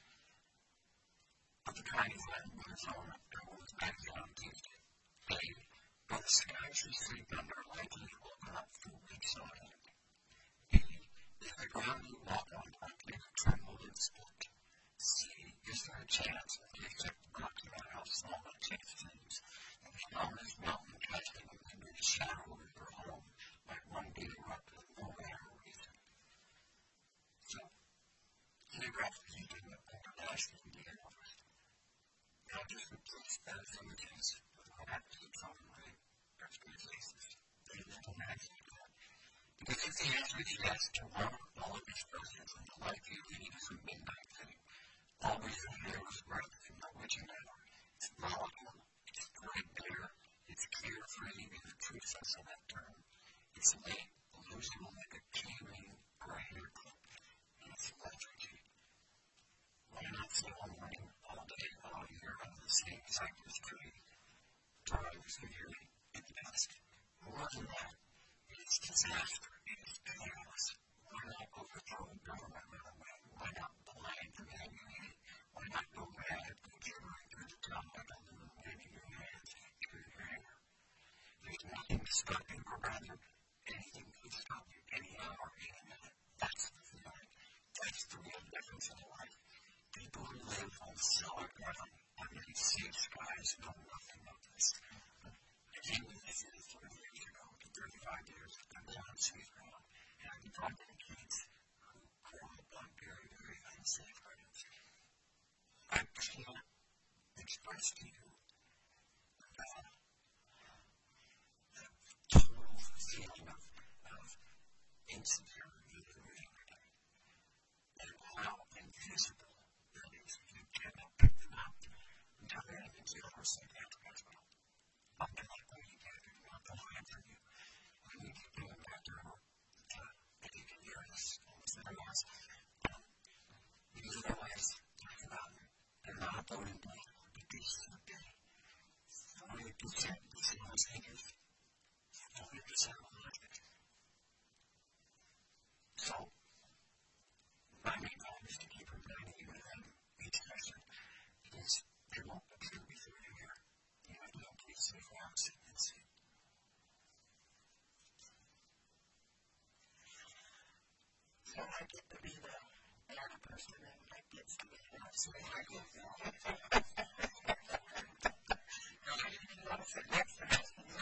of the kind of land where it's all that was back on Tuesday. A, are the skies you sleep under likely to open up for weeks on end? B, is the ground you walk on likely to tremble and split? C, is there a chance that the exact rocky matter how small that chance seems, and the enormous mountain casting into the shadow of your home might one day erupt with no rhyme or reason? So, geographically, you can Bangladesh and India first. Now, just to place those images of what happens to children with earthquake faces, they don't actually do it. Because if the answer is yes to one or all of these questions, and the life you lead is a midnight thing, always in there is right and no witching hour. It's volatile, it's threadbare, it's carefree in the true sense of that term. It's late, illusional like a keyring or a hair clip, and it's lethargy. Why not sit all morning, all day, all year under the same cypress tree? Drives nearly in the dusk. More than that, it's disaster. It is chaos. Why not overthrow government right away? Why not blind the man you hate? Why not go mad and gibbering through the town like a loon waving your hands through your hair? There's nothing to stop you, or rather, anything could stop you any hour, any minute. That's the feeling. That's the real difference in life. People who live on solid ground, under these safe skies, know nothing of this. I came to this city 30 years ago, 35 years, and now I'm safe ground. And I've been talking to kids who grow up on very, very unsafe grounds. I can't express to you the total feeling of insecurity that we're in today. And how invisible that is. You cannot pick them up until they're in the other psychiatric hospital. Not to like what you can do, not to lie for you. We need to get them back to her. If you can hear us, somebody else. Because otherwise, talk about them. They're not voting blood, but they should be. 40% of the Los Angeles, 40% of the electric. So, my main goal is to keep reminding you of them each session, because they won't appear before you here. You have to be safe routes and see. So I get to be the other person and I get somebody else. So I go through it. I didn't want to sit next to us. We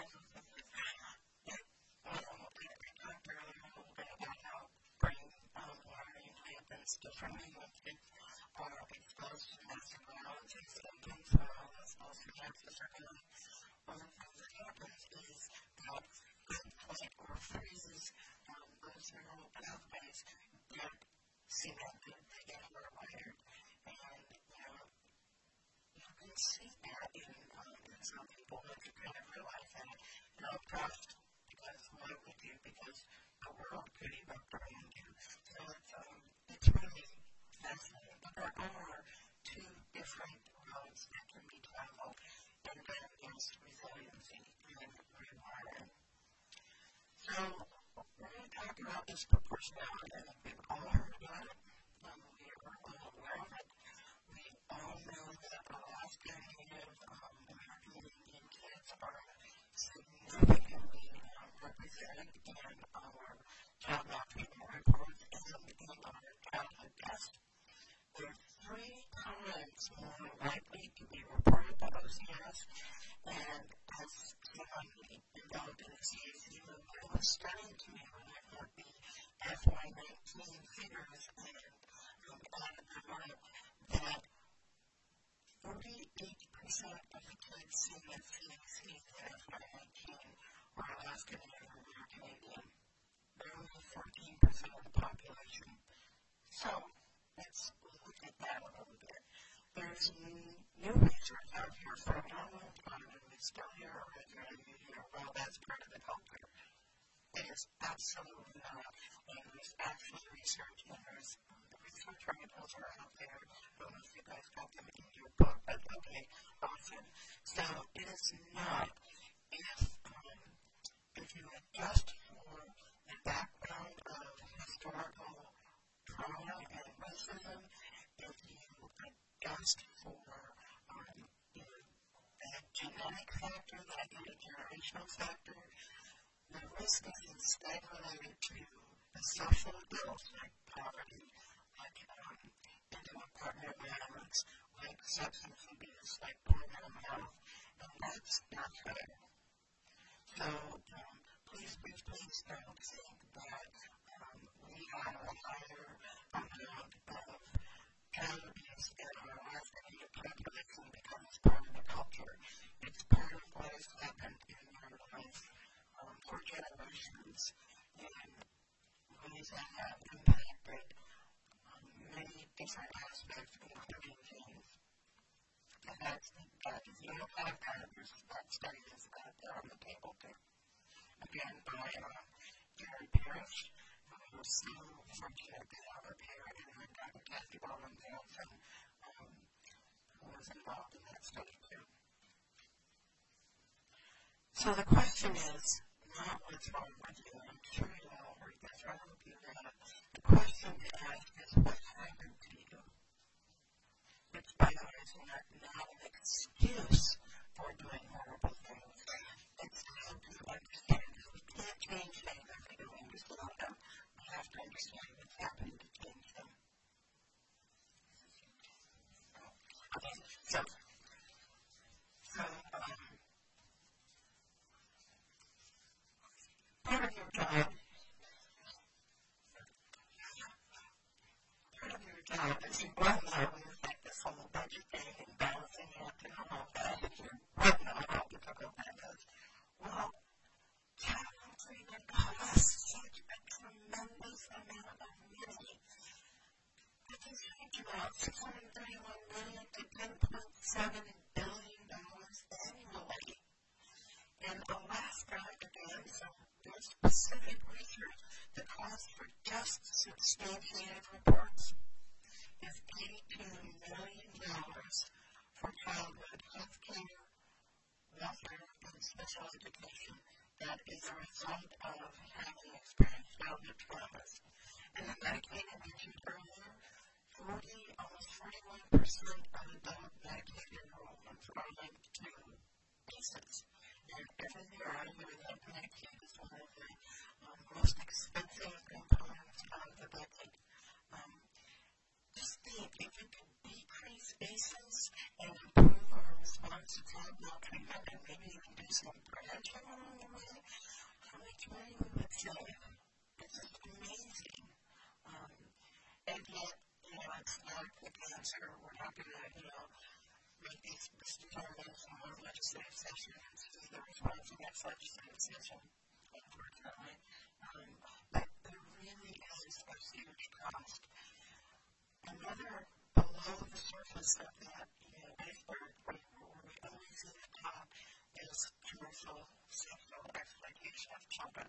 talked earlier a little bit about how brain wiring happens differently when kids are exposed to massive amounts of symptoms for all those most chances are going to. One of the things that happens is that like or freezes those neural pathways that seem to get hardwired. And, you can see that in some people that you kind of realize that, trust, because why would you? Because the world could erupt around you. So it's really fascinating. But there are two different roads that can be traveled, and that is resiliency and rewiring. So we're going to talk about disproportionality. We've all heard about it. We are all aware of it. We all know that Alaska Native American Indian kids are significantly represented in our child maltreatment reports and in our childhood deaths. They're 3 times more likely to be reported by OCS, and as somebody involved in the CAC movement, it was stunning to me when I heard the FY19 figures and added them up, that CDC said FY19 were Alaskan Native American. They're only 14% of the population. So let's look at that a little bit. There's new research out here for a long time, and it's still here already, well, that's part of the culture. It is absolutely not. And there's actually research, and there's the research articles are out there. I don't know if you guys got them in your book, but okay, awesome. So it is not. If you adjust for the background of historical trauma and racism, if you adjust for that genetic factor, that intergenerational factor, the risk is instead related to the social ills like poverty, like intimate partner violence, like substance abuse, like poor mental health, and that's not fair. So please don't think that we have a higher amount of child abuse in our Alaskan Native population because it's part of the culture. It's part of what has happened in our life for generations and ways that have impacted many different aspects, including genes. And that's the fact. If you don't have that, that study is out there on the table too. Again, by Gary Parrish, who's still fortunately out of here, and Dr. Kathy Bowman Johnson, who was involved in that study too. So the question is not what's wrong with you. I'm sure you all heard this. I hope you know. The question to ask is what happened to you? Which, by the way, is not an excuse for doing horrible things. It's to help you understand that we can't change things if we don't understand them. We have to understand what's happening to change them. Okay, so part of your job is you right now we affect this whole budget thing and balancing out and all of that. And you right now how difficult that is. Well, child treatment costs such a tremendous amount of money. If you think about $631 million to $10.7 billion annually. In Alaska, again, so there's specific research, the cost for just substantiated reports is $82 million for childhood health care, welfare, and special education. That is a result of having experienced childhood traumas. And the Medicaid I mentioned earlier, almost 41% of adult Medicaid enrollments are linked to ACEs. And every year I hear that Medicaid is one of the most expensive components of the budget. Just think, if we could decrease ACEs and improve our response to child maltreatment and maybe even do some prevention along the way, how much money we would save. It's just amazing. And yet, it's not a quick answer. We're not going to, make these determinants in one legislative session and see the response of that legislative session, unfortunately. But there really is a huge cost. Another below the surface of that iceberg, where we always see the top, is commercial sexual exploitation of children.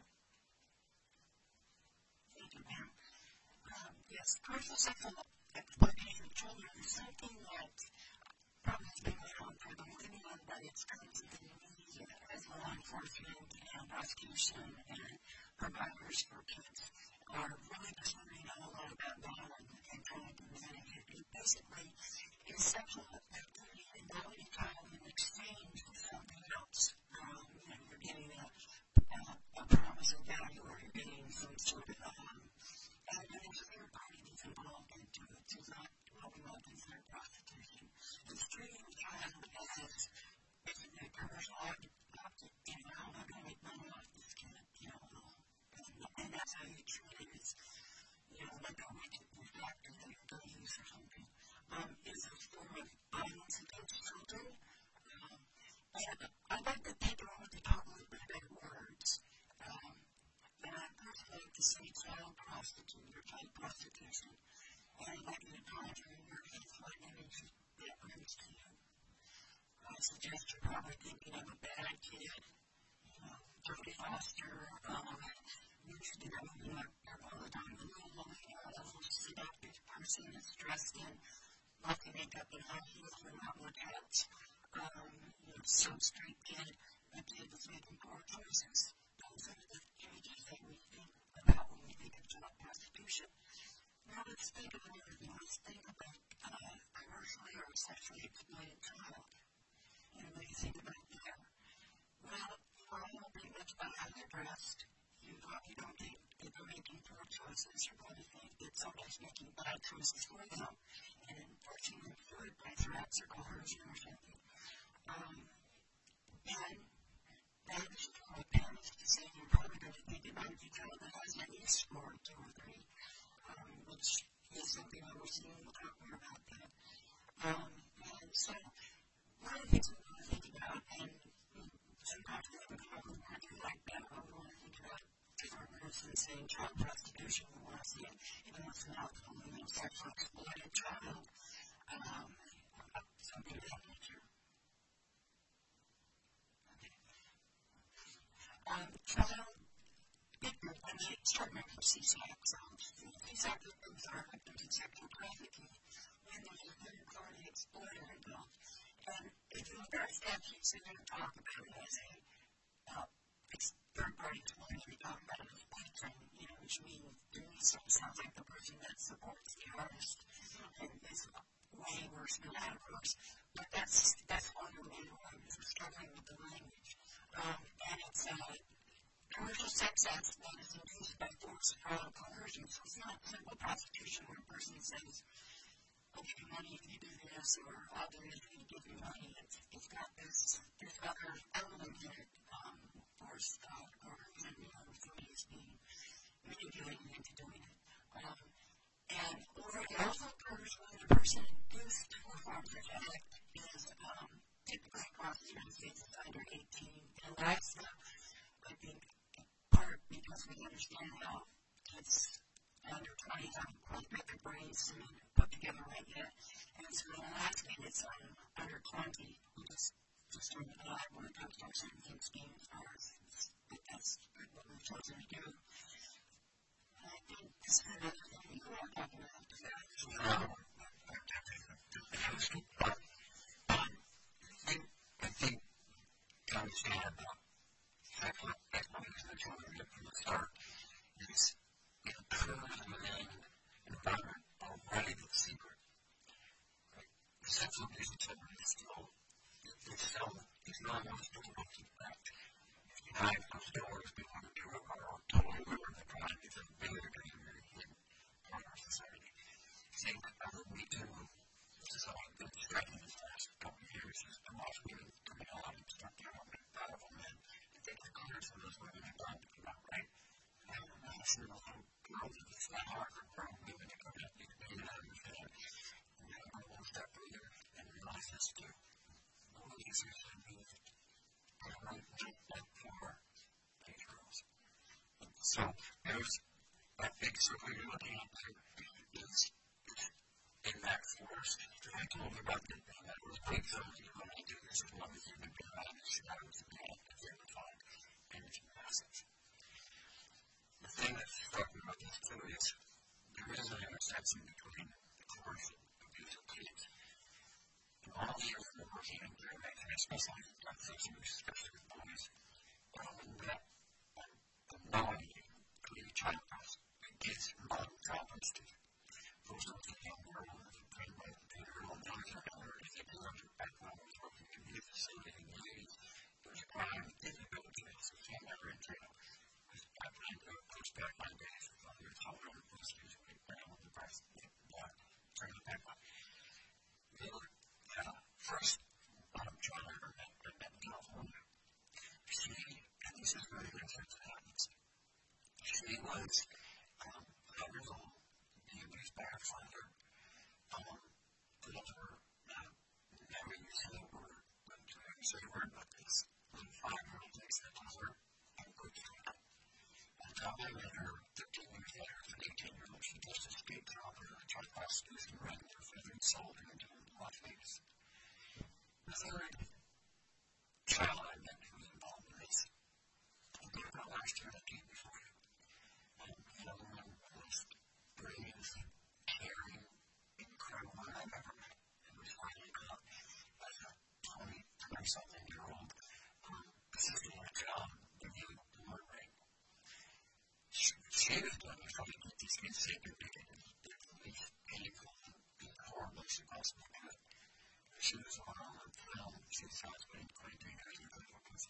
Thank you, ma'am. Yes, commercial sexual exploitation of children is something that probably has been around for the millennium, but it's constantly needed as law enforcement and prosecution and providers for kids are really just learning a whole lot about violence and trying to manage it. It basically is sexual activity involving a child in exchange for something else. You're getting a promise of value or you're getting some sort of and there's a third party that's involved into it. It's not what we might consider prostitution. It's treating the child as a commercial object. I'm not going to make money off this kid, and that's how you treat it. It's, like a wicked factor that you're going to use for something. Is a form of violence against children. I'd like to take a moment to talk a little bit about words. And I first like to say child prostitute or child prostitution. And I'd like you to conjure in your heads what image that brings to you. I suggest you're probably thinking of a bad kid, Jodie Foster, used to go all the time, the little seductive person that's dressed in lots of makeup and high heels and not work out. Some street kid, a kid that's making poor choices. Those are the images that we think about when we think of child prostitution. Now let's think of another thing. Let's think about commercially or sexually exploited child. And what do you think about that? Well, I don't think much about how they're dressed. You probably don't think that they're making poor choices. You probably think that somebody's making bad choices for them and forcing them through by threats or coercion or something. And that is my parents to say you're probably going to think about a child that has at least scored 2 or 3, which is something I was seeing out more about that. And so, one of the things we want to think about, and sometimes we have a problem like that, or we want to think about different words than saying child prostitution, we want to say it even with an alcohol and sexually exploited child, something of that nature. Child victims, when they start making CSAC sounds, CSAC victims are victims of sexual trafficking when there's a third-party exploiter involved. And if you look at our statutes, they're going to talk about it as a third-party exploiter. They talk about it as patron, which means to me sounds like the person that supports the artist and is way worse than that works. But that's one of the main ones. We're struggling with the language. And it's commercial sex acts that is induced by force, fraud, and coercion. So it's not simple prostitution where a person says, I'll give you money if you do this, or I'll do it if you give me money. It's got this other element in it, force, coercion, somebody is being manipulated into doing it. Or it also occurs when the person induced to perform such an act is typically across the United States is under 18. And that's, I think, part because we understand how kids under 20 haven't quite got their brains put together right yet. And so in Alaska, it's under 20, we just don't have when it comes to our sentencing scheme as far as that's what we've chosen to do. And I think this is another thing we are talking about today. I think to understand about sexual exploitation from the start is it occurs within an environment already that's secret. Right? The sexual abuse of children is still, it's not always difficult to keep back. If you hide those doors, people are totally aware of the crime. It's a very, very, very hidden part of our society. Same with Me Too. This is how I've been striking this last couple of years. The most women coming out and start dealing with powerful men. And take the colors of those women and not come out, right? And I'm not sure how girls, it's not hard for grown women to come out and be out of the family. And then I'm one step further and realize this too. All of these are going to be like for these girls. So there's that big circle you're looking at is in that force. I told you about that was big zones you're going to do this as long as you've been around the shadows of the identified energy passage. The thing that's talking about this too is there is an intersection between the coercion of abuse of kids. In all the years we're working in Germany, and especially with taxation, especially with boys, that the quality of the child kids involved in child prostitution. Those are the young girls who train by the girl and young girl, if they do under background, working in the community facility in the 80s, there's a crime that didn't go to jail, so it's never in jail. I plan to push back my days with other tolerant procedures with the press, turn it back on. First, child murder in California. She, and this is very interesting that happens. She was 5 years old, being abused by her father. Put up her, never used the word, but say a word about this. When 5-year-old takes that dessert and puts it up. And tell me later, 15 years later, as an 18-year-old, she just escaped her over her Tchaikovsky excuse and ran their feathered soldier into Las Vegas. The third child I met who was involved in this, I think about last year, the day before it. And the other one was brave, caring, incredible one I've ever met. It was finally out as a 20-something-year-old assistant in a job reviewing the word rate. She was doing it trying to get these kids segregated and the least painful and being horrible as she possibly could. She was on film. She was putting 22 years in the focus.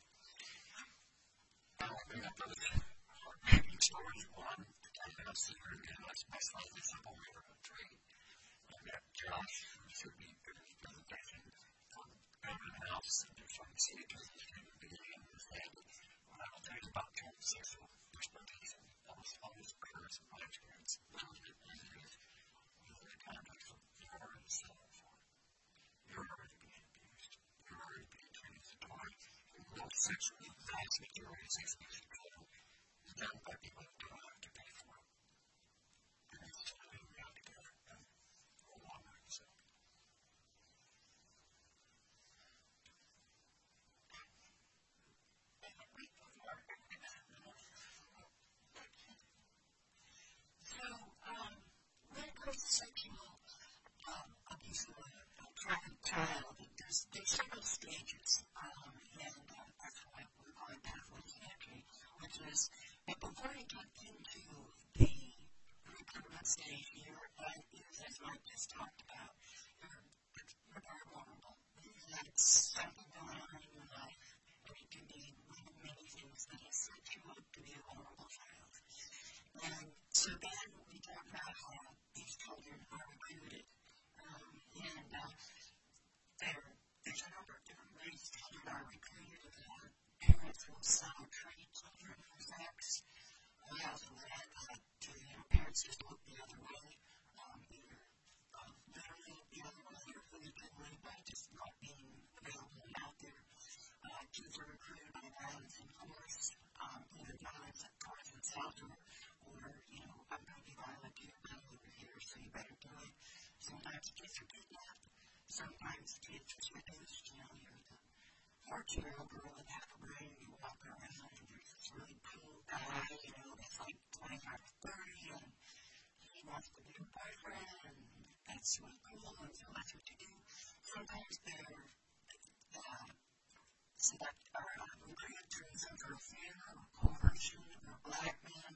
I'll bring up those heartbreaking stories. One, I met a singer in my slightly simple neighborhood tree. I met Josh, who should be good at his presentation from Urban House and from Syracuse, in the beginning of his family. When I will tell you about transsexual perspectives, that was always occurs in my experience. Relative positives, with the context of you're already selling for. You're already being abused. You're already being treated as a toy. And most sexually, the vast majority of sexually control is done by people who don't have to pay for it. And it's just living around together and a long way to say. So, when it comes to sexual abuse of a child, there's several stages, and that's why we're going pathways of entry, which is, but before you get into the recruitment stage here, as Mike just talked about, you're very vulnerable. That's something going on in your life, and it can be one of many things that has set you up to be a vulnerable child. And so then we talk about how these children are recruited. And there's a number of different ways children are recruited. Parents will self-train children for sex. We also had parents just look the other way, either literally the other way or figuratively by just not being available and out there. Kids are recruited by violence and force, either violence at cause and shelter, or, I'm going to be violent to your belly over here, so you better do it. Sometimes kids are kidnapped. Sometimes kids are seduced. You're the 14-year-old girl with half a brain, you walk around, and there's this really cool guy, that's like 25 to 30, and he wants to be your boyfriend, and that's really cool, and so that's what you do. Sometimes they're recruited through some sort of fear or coercion or blackmail.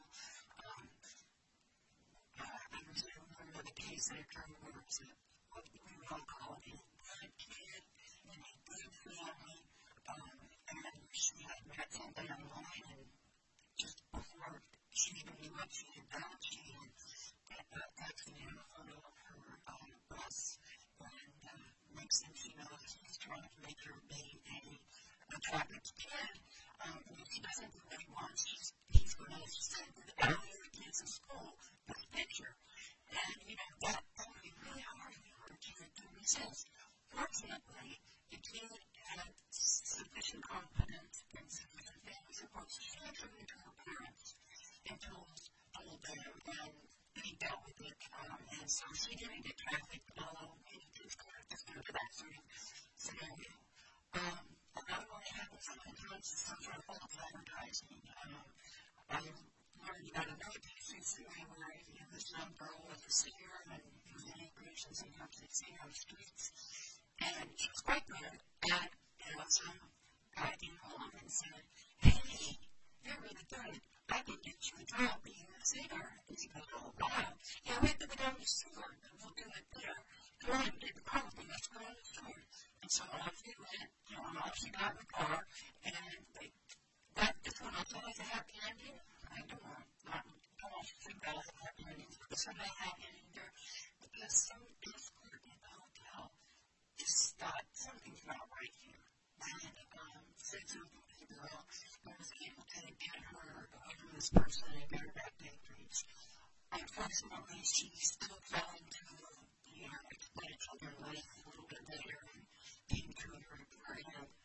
I remember the case that occurred where it was what we would all call a good kid in a good family, and she had met somebody online, and just before she even knew what she had done, she had texted him a photo of her breasts, and next thing she knows, he's trying to make her be an attractive kid. If she doesn't do what he wants, he's going to send all the other kids in school with a picture. And, that would be really hard for a kid to resist. Fortunately, the kid had sufficient confidence and sufficient family support, so she actually went to her parents and told them, and they dealt with it. And so she didn't get trafficked at all. Maybe just go to that sort of scenario. Another one that happens sometimes is some sort of false advertising. I learned about another case recently where this young girl was a singer and was in operations and helped to sing on the streets. And she was quite good at, some guy came along and said, hey, you're really good. I can get you a job being a singer. And she goes, oh, wow. Yeah, we have to go down to the store and we'll do it there. Come on, take the car with me. Let's go down to the store. And so off she went, off she got in the car, and this one also has a happy ending. I don't want to think that as a happy ending, but this one has a happy ending there, because some clerk at the hotel just thought something's not right here, and said something to the girl, and was able to get her over this person and get her back to Anchorage. Unfortunately, she still fell into the exploited children life a little bit later, and came to a report, and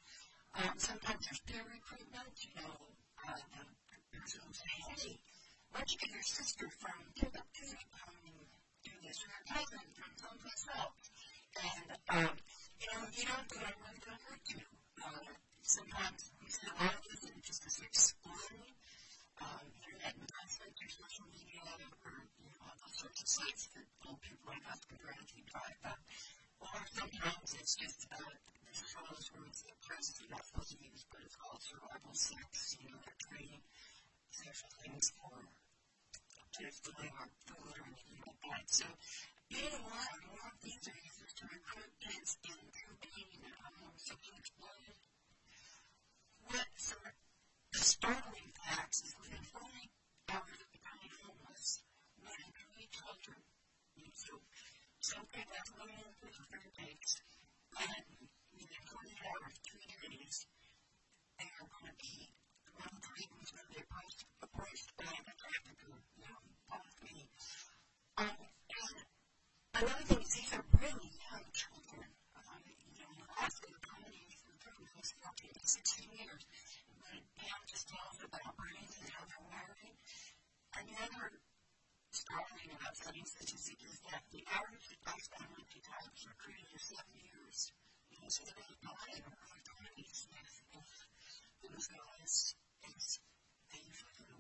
Sometimes there's peer recruitment, the person will say, hey, why don't you get your sister from Timbuktu to come and do this, or your cousin from someplace else? And, you don't do it when you're hurt to. Sometimes we see a lot of this and it just is exploding. Internet investment, there's social media, or, all sorts of sites that old people like us could radically drive up. Or sometimes it's just, this is one of those words that press is not supposed to use, but it's called survival sex. They're trading sexual things for just delivering our food or anything like that. So, being one of these are used to recruit kids into being sexually exploited. What some startling facts is within 48 hours of becoming homeless, more than 3 children, so some kids have to go in with a third days, and within 48 hours, 3 days, they are going to be, one of the reasons that they're approached by a trafficker, publicly. And another thing is these are really young children. Alaska, the communities in those 14 to 16 years, but Pam just tells about brains and how they're wiring. Another startling about studies such as these is that the average lifespan of the types recruited is 7 years. So they're really not in their early 20s if those guys is they usually do.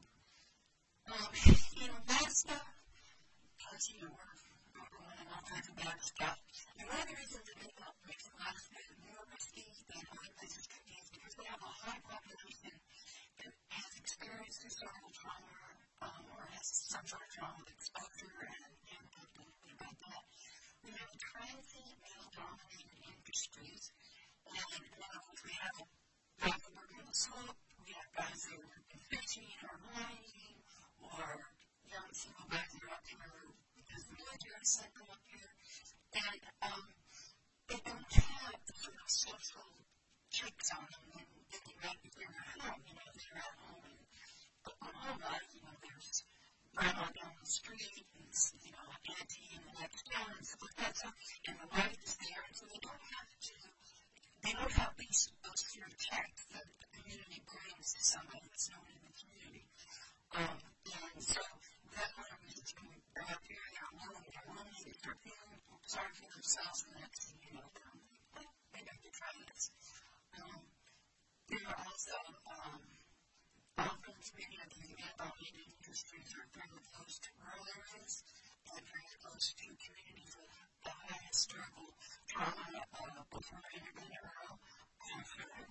In Alaska, as we're going all kinds of bad stuff. And one of the reasons that makes Alaska more risky than other places can be is because they have a high population that has experienced historical trauma or has some sort of trauma exposure and about that. We have transient male-dominated industries, and we have guys that work in the slope, we have guys that work in fishing or mining, or young single guys that are up here because the military sent them up here, and they don't have the sort of social checks on them when they might be there at home, they're at home in Oklahoma, there's grandma down the street, and auntie in the next town, and stuff like that, and the wife is there, and so they don't have those few checks that the community brings to somebody that's known in the community. And so that's one of the reasons they're up here, they're lonely, they're feeling sorry for themselves, and next thing you know, they have to try this. There are also often many of the male-dominated industries are very close to rural areas and very close to communities with a high historical trauma, both urban and rural, and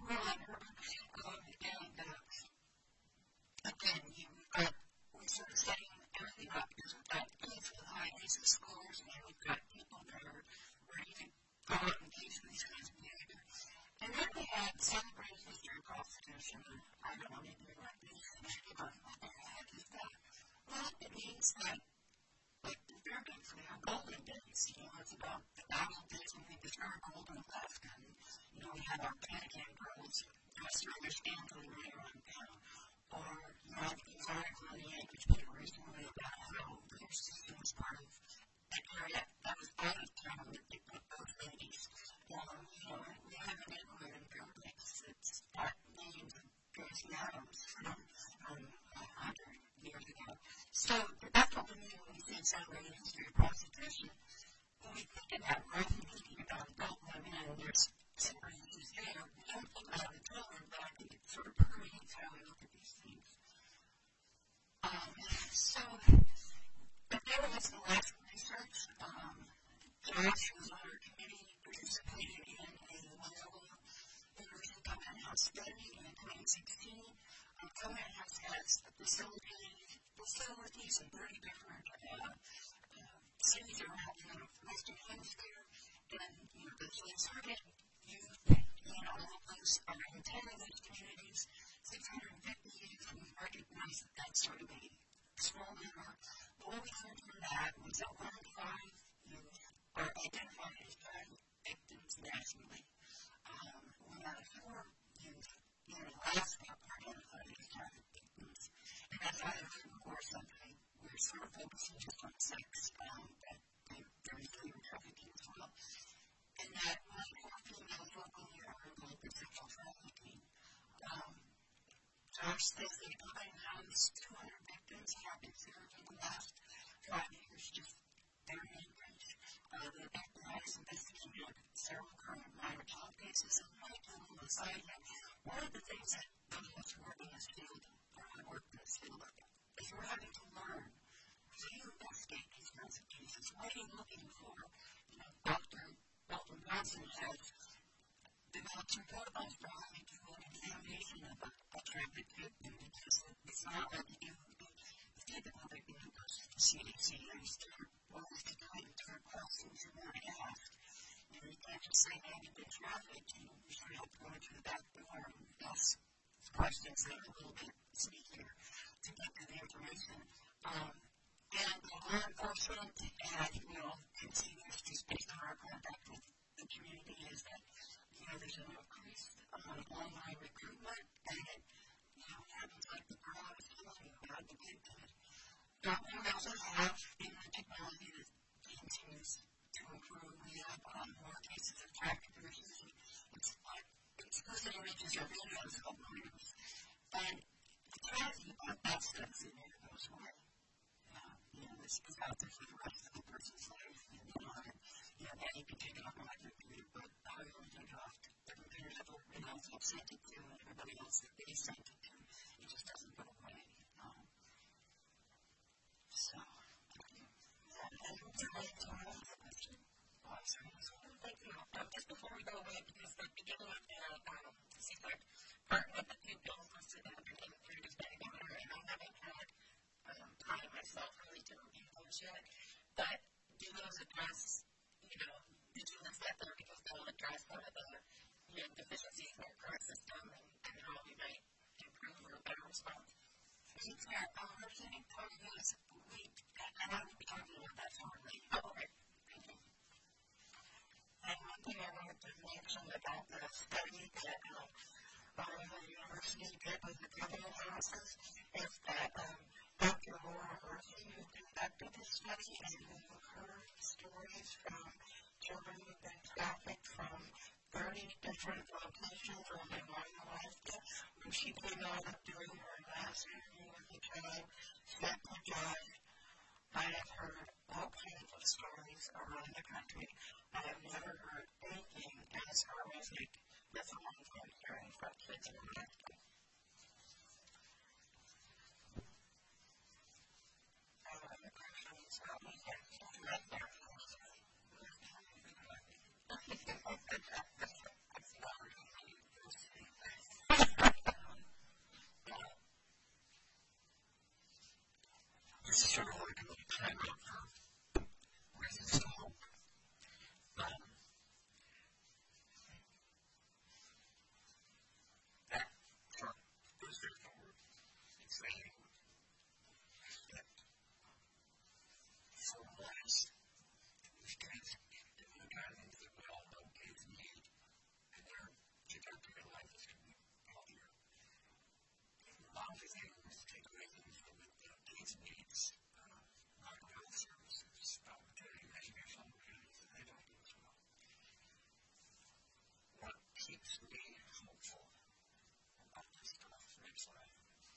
again, we're sort of setting everything up because we've got kids with high ACEs scores, and we've got people that are ready to go out and engage in these kinds of behavior. And then we have celebrated history of prostitution, and I don't know, maybe you're like this, but what the heck is that? Well, it means that, like the fair days, we have golden days, it's about the golden days when we discovered gold in Alaska, and, we have our Panacan girls dressed in their scantily right around town, or, I have this article in the Anchorage paper recently about how their system was part of that area that was out of town that they put those ladies, we have a neighborhood in Fairbanks that's got names of Gracie Adams from 100 years ago. So that's what we mean when we say celebrating history of prostitution. When we think about rather than thinking about adult women and there's similar issues there, we don't think about the children, but I think it sort of permeates how we look at these things. But there was some last research. Josh was on our committee, participated in a Loyola University Covenant House study in 2016. Covenant House has facilities in 30 different cities around the Western Hemisphere, and the target youth in all of those are in 10 of those communities, 650 youth. We recognize that that's sort of a small number. But what we learned from that was that 1 in 5 youth are identified as child victims nationally. 1 out of 4 youth in Alaska are identified as child victims. And that's either through or something. We're sort of focusing just on sex, but there is human trafficking as well. And that 1 in 4 females locally are involved in sexual trafficking. Josh says that Klein has 200 victims have been served in the last 5 years, just very average. The FBI has investigated several current minor child cases and might do on the side. One of the things that those of us who work in this field, or who work in this field, is we're having to learn to investigate these kinds of cases. What are you looking for? Dr. Walter Johnson has developed some protocols for how we do an examination of a traffic victim, because it's not like you typical victim who goes to the CDC and wants to do it in third questions you want to ask. You can't just say, man, you've been trafficked, and you should have to go into the back door and ask questions that are a little bit sneakier to get to the information. And law enforcement and, continues just based on our contact with the community is that, there's an increased online recruitment and it, happens like the girl I was telling you about, the kid did. We also have technology that continues to improve. We have more cases of traffic versus it's like explicit images or videos of minors. And the tragedy about that stuff is it never goes away. This is out there for the rest of the person's life. And you can take it off on my computer, but how are you going to take it off? The computers that everybody else have sent it to, and everybody else that they sent it to, it just doesn't go away. So, and would you like to ask a question? Thank you. Just before we go away, because the beginning of the secret part of the two bills listed in the beginning period is getting better, and I haven't had time myself really to review those yet. But do those address, the two that's out there, because they'll address some of the deficiencies in our current system and how we might improve or better respond? I think that we're getting part of this week, and I will be talking about that shortly. Okay. Thank you. And one thing I wanted to mention about the study that Harvard University did with the criminal houses is that Dr. Laura Murphy, who conducted this study, and who heard stories from children who have been trafficked from 30 different locations where they marginalized them. When she came out of doing her last interview with the child, met the judge, I have heard all kinds of stories around the country. I have never heard anything as horrific as the ones I'm hearing from kids in America. The question is how we can let that this is sort of like a time of reasons to hope. That part is straightforward. It's saying that for once, these kinds of guidelines that we all know kids need, and their trajectory in life is going to be healthier. A lot of things take away from the kids' needs, non-health services, opportunity, educational opportunities that they don't do as well. What keeps me hopeful about this stuff next life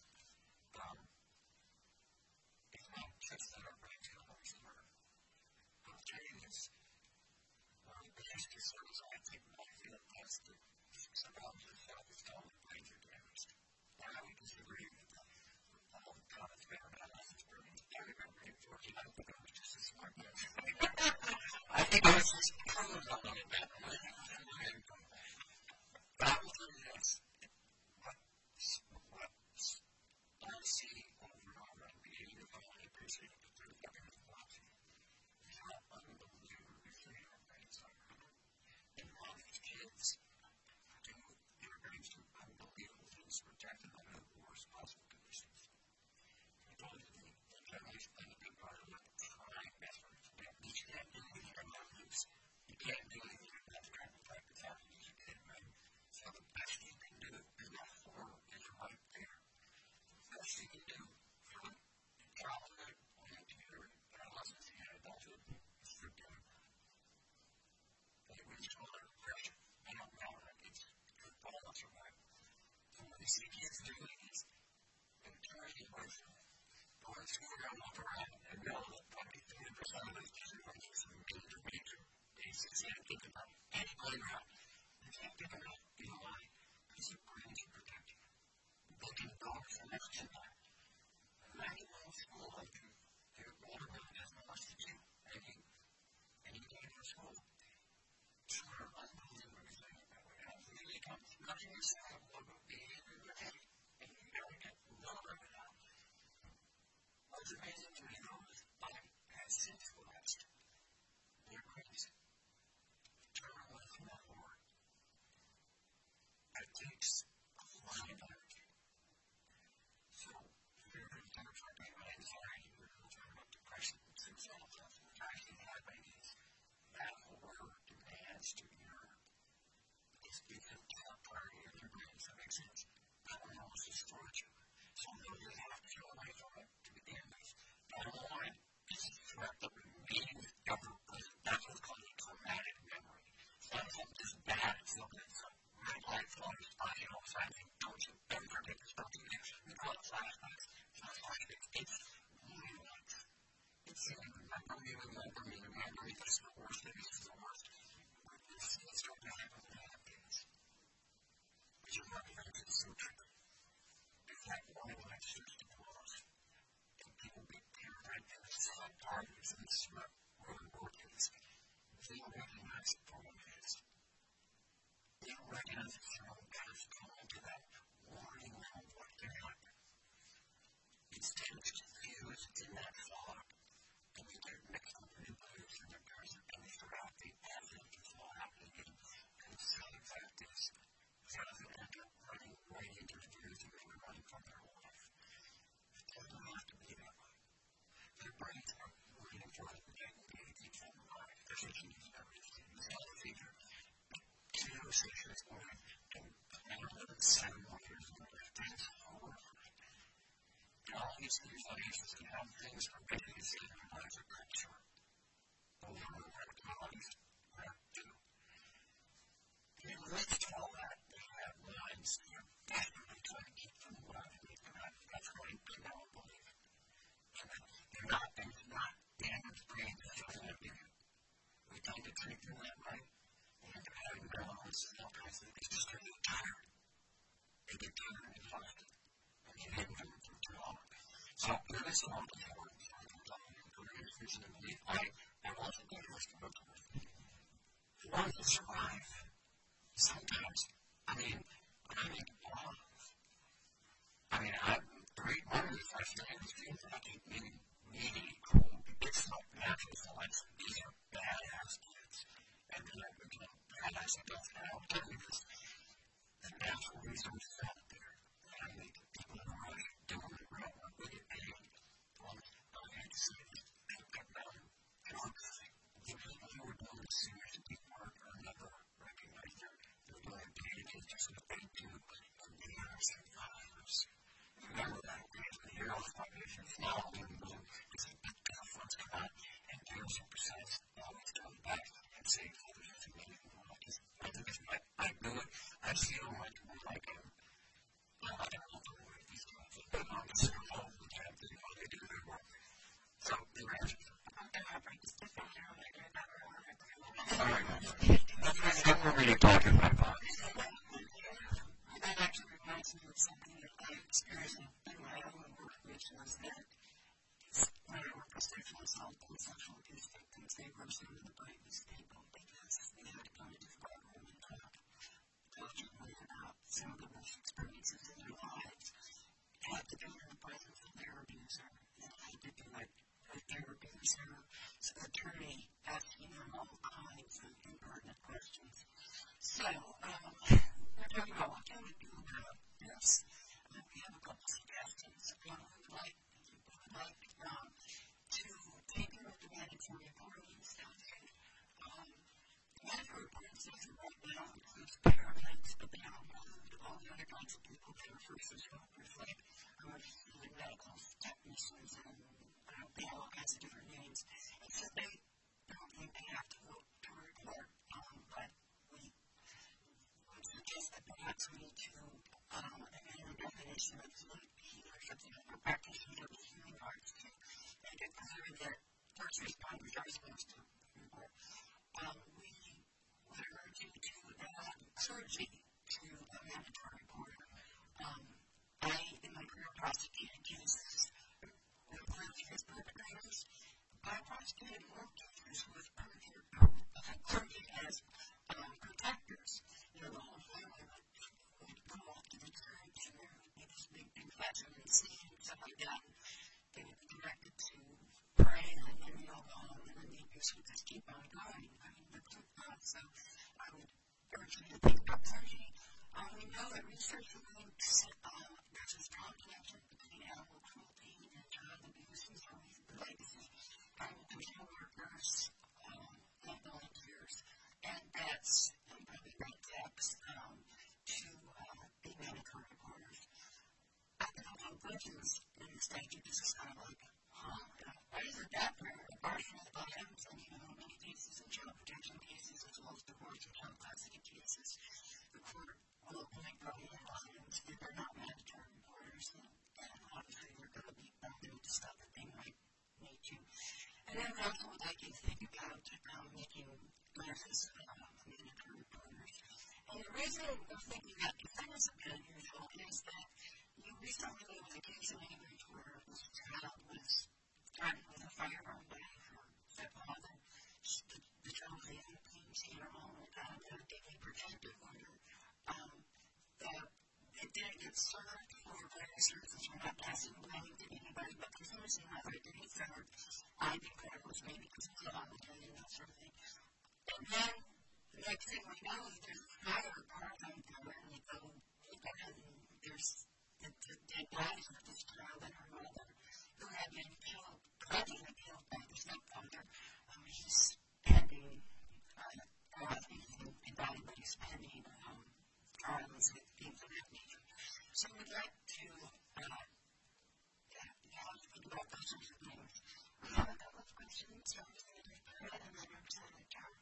is not just that our brains can always learn. I'll tell you this. One of the biggest concerns I think I feel that's the psychology itself is telling the brains are damaged. Now I would disagree with all the comments made about life experience. I remember being fortunate. I don't think I was just as smart as I think I was just proved on it that way. But I will tell you this. What I see over and over on behavior, I only appreciate it for 30 years of watching, is how unbelievably resilient our brains are. And a lot of these kids do their brains do unbelievable things to protect them under the worst possible conditions. I told you the generation played a big part of it. Trying effort. You can't do anything on that loose. You can't do anything on that kind of practice after you as a kid, right? So the best you can do is not horror in your life there. The best you can do for childhood or into your adolescence and adulthood is forgive them. But when you go under pressure, they don't know that it's good balance or what. And what you see kids doing is look around and realize probably 30% of those situations are major cases. You can't think about any playground. You can't think about why. Because your brain can protect you. They can go for next to that. Imagine in school, like your older brother has molested you, and you go to school. Sure, unbelievable excitement that way. It really comes. Nothing is sad, what would be in your head, and you never get none of it out. What's amazing to me, though, is life has since collapsed. Their brains turn away from that war. It takes a lot of energy. So, if you're talking about anxiety, you're talking about depression, suicidal thoughts, which actually happen is that war demands to your top priority of your brain. Does that make sense? That will almost destroy you. So, you have to feel away from it to begin with. Bottom line, it's a threat that remains ever present. That's what's called a traumatic memory. It's not something just bad, it's something that's red light flags, you know, so I think, don't you ever forget this something there. We call it flashbacks. It's really like, it's remember me, this is the worst thing, this is the worst. It's going to happen when it happens. But you recognize it's so true. It's like warning lights starts to go off. And people get terrified and it's sad parties and it's not really working. They don't recognize it for what it is. They don't recognize it for what it is. Come into that warning of what can happen. It's tense to fuse, it's in that fog. And you get mixed up in players and their cars and they start acting as if it's all happening. And the sad fact is, rather than end up running right into the fears that they were running from their life, it doesn't have to be that way. Their brains are waiting for it to get engaged in their life. There's a huge everything. It's not a figure. Conversation is going and they're living 7 more years of their life. That's horrifying. And all these things like Jesus and how things are basically the same in their lives are cut short. Over and over again, my life are too. And in the midst of all that, they have minds that are desperately trying to keep them alive. That's going to be our belief. And they're not damaged brains that doesn't have you. We tend to treat them that way. And they're having balance and all kinds of things. They just get tired. They get tired and exhausted. And they haven't done it for too long. So, there is a lot of important things I'm talking about. I've also been asked about why do you survive? Sometimes, I mean, one of the frustrating things that I keep meeting cool, it's not natural science. These are badass kids. And they're badass adults. And I'll tell you this, the natural resources out there, I mean, people who are doing it right, are really paid. And so, the people who are doing serious deep work are never recognized. They're doing paid just what they do, and they are survivors. Remember that, the hero foundation is now doing blue, because the big funds come out, and 0% always come back and say, oh, this is amazing. I think it's like, I do it, I feel like I don't know the way these guys are, but I'm just so old with them, they know they do their work. So, the answer is, I'm going to bring this to failure, I'm going to never want to do it. Sorry, that's what we're talking about. That actually reminds me of something that I experienced in my own work, which was that when I work with sexual assault and sexual abuse victims, they were some of the bravest people because they had to come to this program and talk about some of the worst experiences in their lives. They had to be in the presence of their abuser. They had to be like their abuser. So the attorney asking them all kinds of impertinent questions. So, we're talking about what can we do about this? We have a couple suggestions. We would like to take a look at mandatory reporting statute. Mandatory reporting statute right now includes paramedics, but they don't include all the other kinds of people that are first responders, like medical technicians, and they have all kinds of different names. It's just they don't think they have to vote to report, but we would suggest that perhaps we need to amend the definition of healer, something like a practitioner of healing arts to consider that first responders are supposed to report. We would urge you to add clergy to a mandatory reporter. I, in my career, prosecuted cases where clergy as perpetrators. I prosecuted more cases with clergy as protectors. The whole family would go off to the church and there would be this big confession and scene and stuff like that. They would be directed to pray and then they all go home and then the abuse would just keep on going. So I would urge you to think about clergy. We know that research links there's a strong connection between animal cruelty and child abuse and so related to social workers and volunteers and vets and probably vet techs to be mandatory reporters. I can also judges in the statute this is kind of like, why isn't that for abortion violence and many cases of child protection cases as well as divorce and child custody cases? The court will only probably violence if they're not mandatory reporters and obviously they're going to be bumping into stuff that they might need to. And then I also would like you to think about making nurses mandatory reporters. And the reason I'm thinking that this is a bit unusual is that you recently there was a case in English where this child was threatened with a firearm by her stepfather. The child was 18, she had her own daily protective order. It didn't get served for various reasons. We're not passing blame to anybody, but for some reason it didn't get served. I think that it was maybe because of the holiday and that sort of thing. And then the next thing we know is there's another apartment there and you go look at it and there's the dead bodies of this child and her mother who had been killed, allegedly killed by the stepfather. He's pending, he's indicted, but he's pending trials and things of that nature. So we'd like to think about those sorts of things. We have a couple of questions, so I'm just going to take that and then I'm just going to turn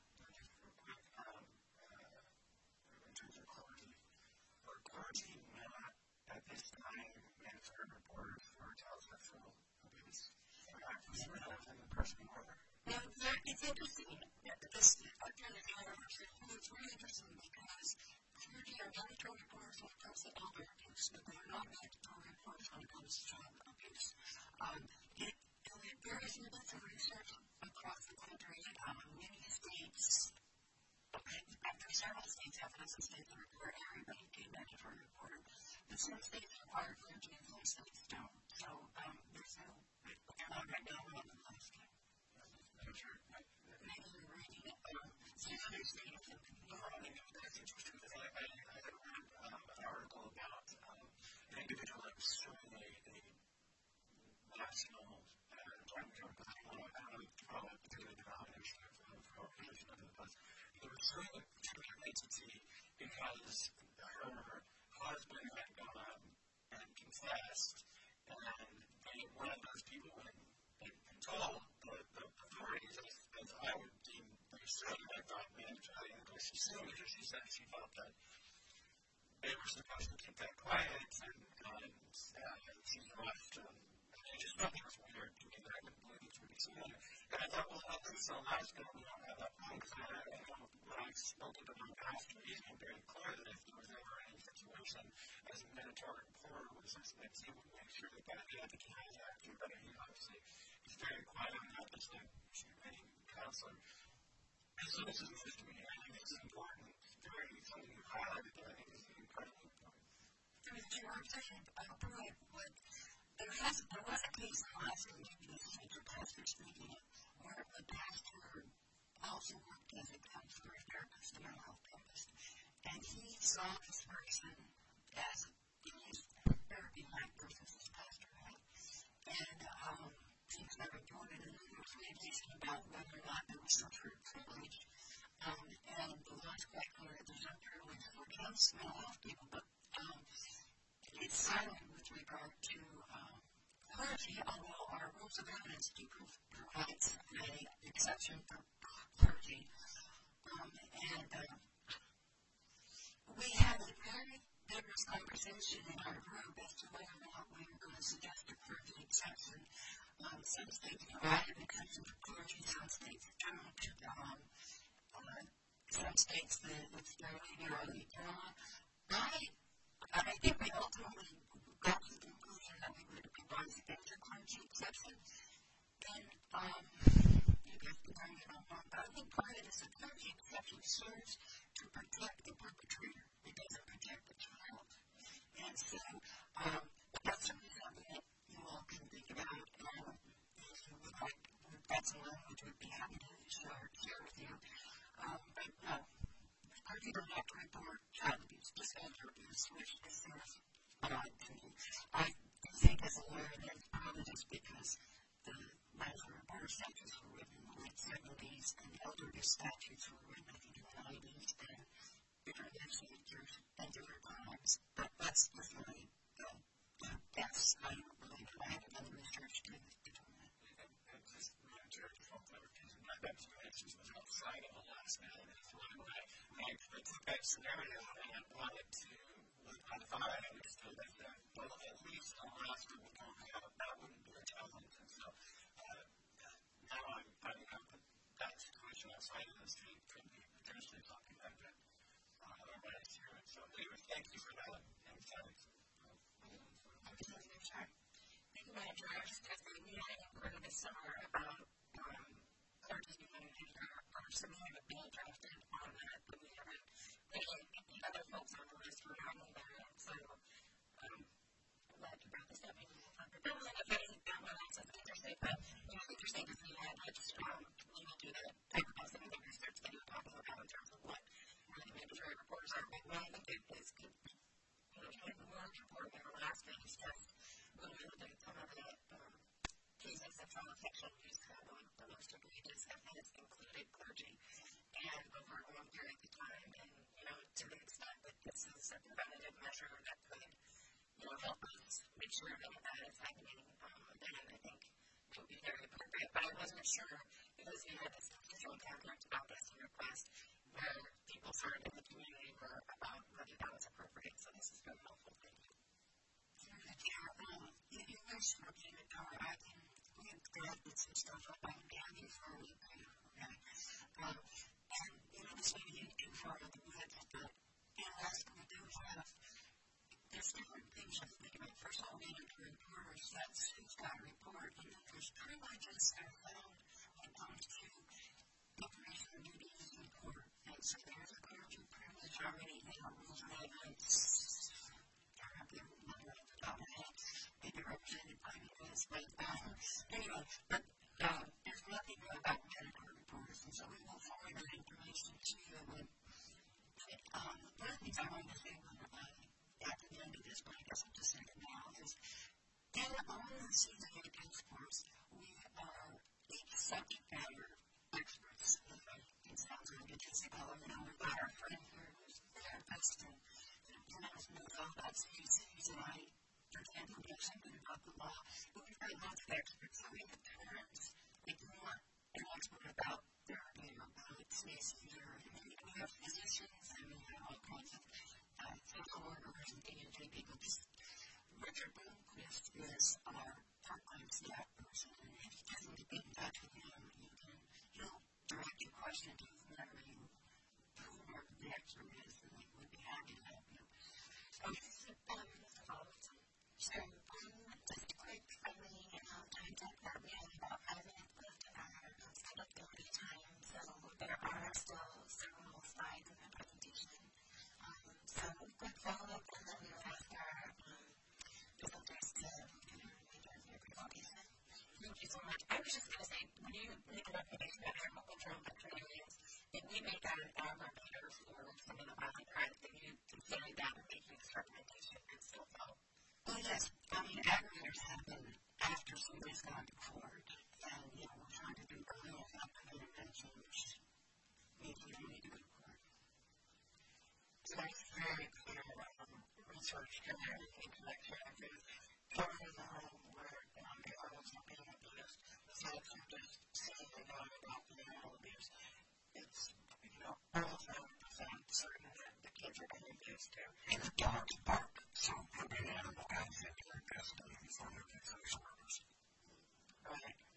in terms of clergy. For clergy, at this time, mandatory reporters for child sexual abuse in the person order. Now, it's interesting that this it's really interesting because clergy are mandatory reporters when it comes to elder abuse, but they are not mandatory reporters when it comes to child abuse. It varies a little from research across the country. Many states, after several states have a state that require everybody to be a mandatory reporter, but some states require clergy and some states don't. So there's no, right now we're on the last one. Maybe you're reading it. Some other states have that's interesting because I read an article about an individual that was serving a national I don't know if you call it particular denomination of organization under the bus. It was serving a particular entity because her husband had gone and confessed and one of those people when they told the authorities as I would deem certain I thought mandatory and of course she said because she said she felt that they were supposed to keep that quiet and she's left and I just thought it was weird to me that I didn't believe it would be so weird. And I thought, well, at least on my school we don't have that point because when I spoke to my pastor, he's been very clear that if there was ever any situation as a mandatory reporter was suspect, he would make sure that he had to contact you, but he obviously is very quiet on that, just like any counselor. And so this is interesting to me. I think this is important. It's very something you highlighted that I think is incredibly important. I mean, you were saying, there was a case in Alaska in the Central Pastors meeting where the pastor also worked as a counselor, a therapist, a mental health therapist, and he saw this person as his therapy life versus his pastor life. And things that reported in the communication about whether or not there was some sort of privilege. And the law is quite clear that there's no privilege for mental health people, but it's silent with regard to clergy, although our rules of evidence do provide an exception for clergy. We had a very vigorous conversation in our group as to whether or not we were going to suggest a clergy exception. some states provided exemption for clergy, some states don't. Some states that it's fairly narrowly drawn. I think we ultimately got to the conclusion that we would advise against a clergy exception. And you guys can tell me if I'm wrong, but I think part of it is the clergy exception serves to protect the perpetrator. It doesn't protect the child. And so that's certainly something that you all can think about. If you would like, that's a language we'd be happy to share with you. But clergy don't have to report child abuse, just elder abuse, which is sort of odd to me. I think as a lawyer that it's probably just because the Minor Report statutes were written in the late 70s and the elder abuse statutes were written, I think, in the 90s and different legislatures and different times. But that's just my guess. I don't really know. I haven't done the research to determine that. And just to help clarification, my experience was outside of the last matter. I took that scenario and wanted to modify it. I understood that, well, at least on the last group we talked about, that wouldn't be a challenge. And so now I'm finding out that situation outside of the state could be potentially talking about that right here. And so anyway, thank you for that. And thanks. Thank you, Madam Chair. I was just testing. We had heard this summer about clergy and our submitting a bill drafted on that, but we haven't really, the other folks on the list were not on there. So I'm glad you brought this up. Maybe we'll talk about it. If anything, that one also is interesting, but interesting to see that just we will do the type of positive research that you're talking about in terms of what really mandatory reports are. But one thing that is kind of the more important in the last thing is just when we look at some of the cases of child sexual abuse, the most egregious has included clergy, and over a long period of time, and to the extent that this is a preventative measure that could help us make sure that that is happening, then I think it would be very appropriate. But I wasn't sure because we had this constitutional contact about this request where people started in the community were about whether that was appropriate. So this is very helpful. Thank you. You mentioned repeated power. I can put some stuff up on Gabby for you. And this may be too far into the heads of the Alaska. We do have, there's different things you have to think about. First of all, mandatory reporters, that's who's got a report. And then there's privileges that are found when it comes to information duties in court. And so there's a clergy privilege already in our rules of evidence. I don't have the number off the top of my head. Maybe represented by me in this way. Anyway, but there's nothing about mandatory reporters, and so we will forward that information to you. One of the things I wanted to say at the end of this, but I guess I'll just say it now, is in all of the season abuse course, we are subject matter experts. It sounds like a physical, we've got our friend here who's a therapist and knows all about CUCs, and I pretend to know something about the law, but we've got lots of experts. So we have parents, if you want an expert about therapy or about spaces, or we have physicians, and we have all kinds of social workers and DNJ people. Richard Bloomquist is our part-time staff person, and if you doesn't get in touch with him, he'll direct your question to whoever the expert is, and we would be happy to help you. So, just a quick summary of time's up that we have about 5 minutes left of our scheduled time, so there are still several slides in the presentation. So, quick follow-up, and then we'll ask our presenters to make their presentation. Thank you so much. I was just going to say, when you make a recommendation about our cultural veterinarians, if we make that repeaters for some of the violent crimes, then you consider that and making this recommendation and still follow. Well, yes. Aggregators happen after somebody's gone to court, and, we're trying to do early effective intervention, which means we don't need to go to court. So that's very clear research in connection with children in the home where the adults are being abused. Aside from just saying they know about the animal abuse, it's, almost 100% certain that the kids are being abused too. And the dogs bark, so the animal comes into their custody before they're social workers. Right.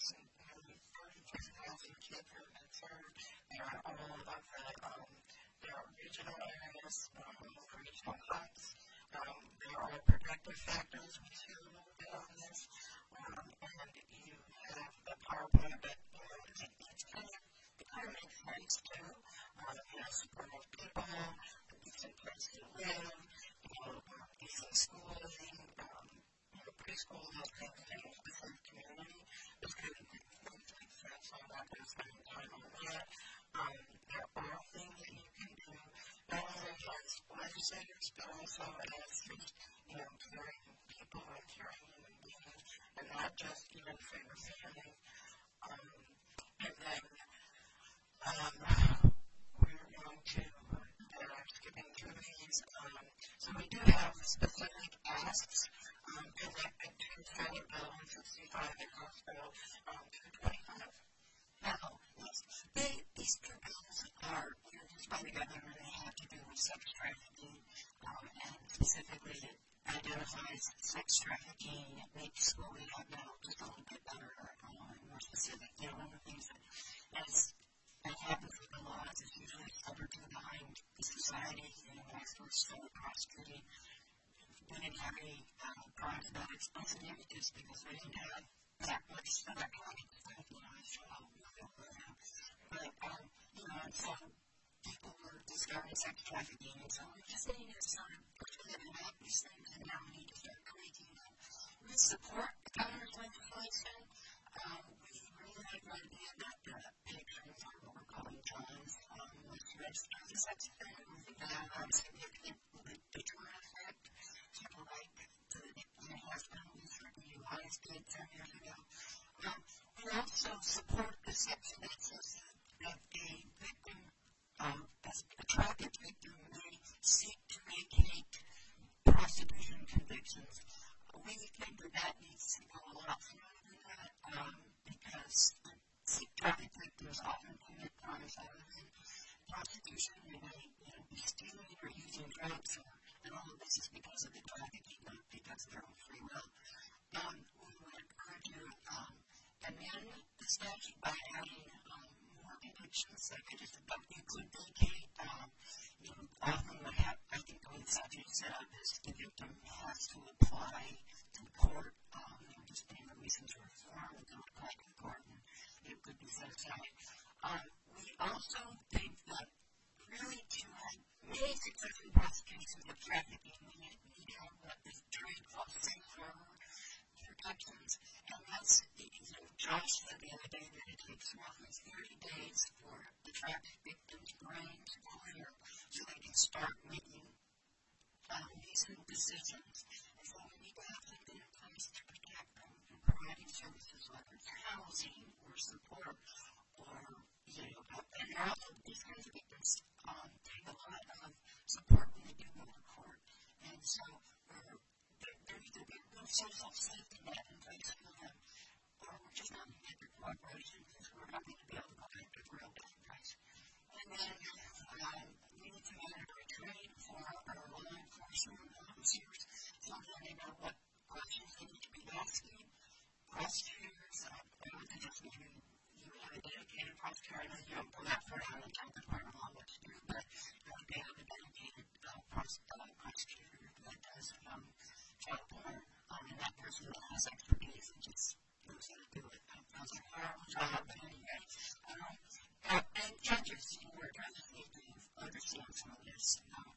nearly 33,000 kids who have been served. They are all of their regional areas, regional hubs. There are protective factors. We see a little bit on this. And you have a PowerPoint that it kind of makes sense too. Supportive people, a decent place to live, decent schooling, preschool, those kinds of things, a safe community. Those kind of things make sense. So I'm not going to spend time on that. There are things that you can do, not only as legislators, but also as just, caring people and caring human beings, and not just even for your family. And then we're going to, I'm skipping through these. So we do have specific asks connected to Senate Bill 165 and House Bill 225. Now, these two bills are introduced by the governor, and they have to do with sex trafficking, and specifically it identifies sex trafficking. It makes what we have now just a little bit better and more specific. One of the things that happens with the laws is usually stubbornly behind the society, experts still prosecuting. We didn't have any crimes about explosive images because we didn't have that much electronic stuff, But, so people were discovering sex trafficking, and so we're just getting into sort of living out these things, and now we need to start tweaking them. We support the governor's legislation. We really like the idea that the patrons are what we're calling Johns, which registers as sex offenders. We think that has a significant deterrent effect. People like the husband who was hurt in DUIs did 10 years ago. We also support the sex offenses that a victim, a trafficked victim, may seek to vacate prostitution convictions. We think that needs to go a lot further than that because trafficked victims often commit crimes other than prostitution. They may be stealing or using drugs, and all of this is because of the trafficking, not because of their own free will. We would encourage you to amend the statute by adding more convictions. You could vacate. Often what happens, I think the way the statute is set up is the victim has to apply to the court. Just name a reason to reform, and then apply to the court, and it could be set aside. We also think that really to have many successful prosecutions of trafficking, we need to have what is termed safe harbor protections, and that's, Josh said the other day that it takes roughly 30 days for the trafficked victim's brain to clear so they can start making decent decisions. And so we need to have something in place to protect them and providing services, whether it's housing or support or, and also these kinds of victims take a lot of support when they do go to court. And so there needs to be a social safety net in place for them, or we're just not going to get the cooperation because we're not going to be able to collect a real bad price. And then we need to mandatory training for our law enforcement officers so that they know what questions they need to be asking. Prosecutors, they just need to have a dedicated prosecutor. I know you don't pull that for out and tell the department on what to do, but they have a dedicated prosecutor that does child porn, and that person has expertise and just knows how to do it. Does a horrible job, but anyway. And judges, judges need to understand some of this.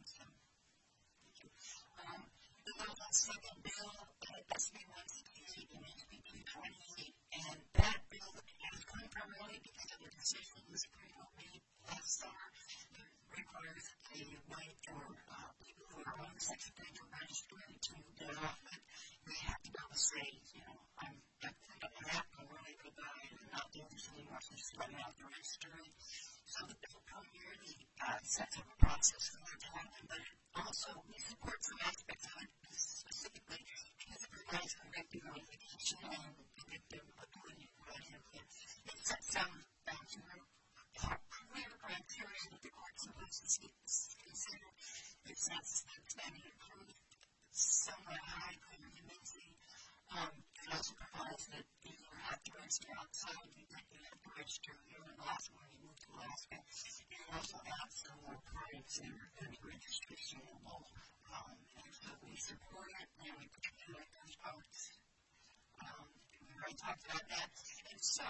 The second bill, SB 168 and HB 228, and that bill has come primarily because of the decision the Supreme Court made last summer. It requires a right for people who are on the sex offender registry to get off it. They have to be able to say, I'm not going to really go by and not do this anymore, so just let me out the registry. So the bill primarily sets up a process for that to happen, but also we support some aspects of it, specifically because it provides a victim notification and the victim ability to provide input. It sets some clear criteria that the court supposed to consider. It sets the standard of proof somewhat high, clear and convincing. It also provides that you have to stay outside. You have to register here in Alaska when you move to Alaska. And also have some more parties that are going to be registrationable. And so we support it, and we particularly like those parts. We already talked about that. And so,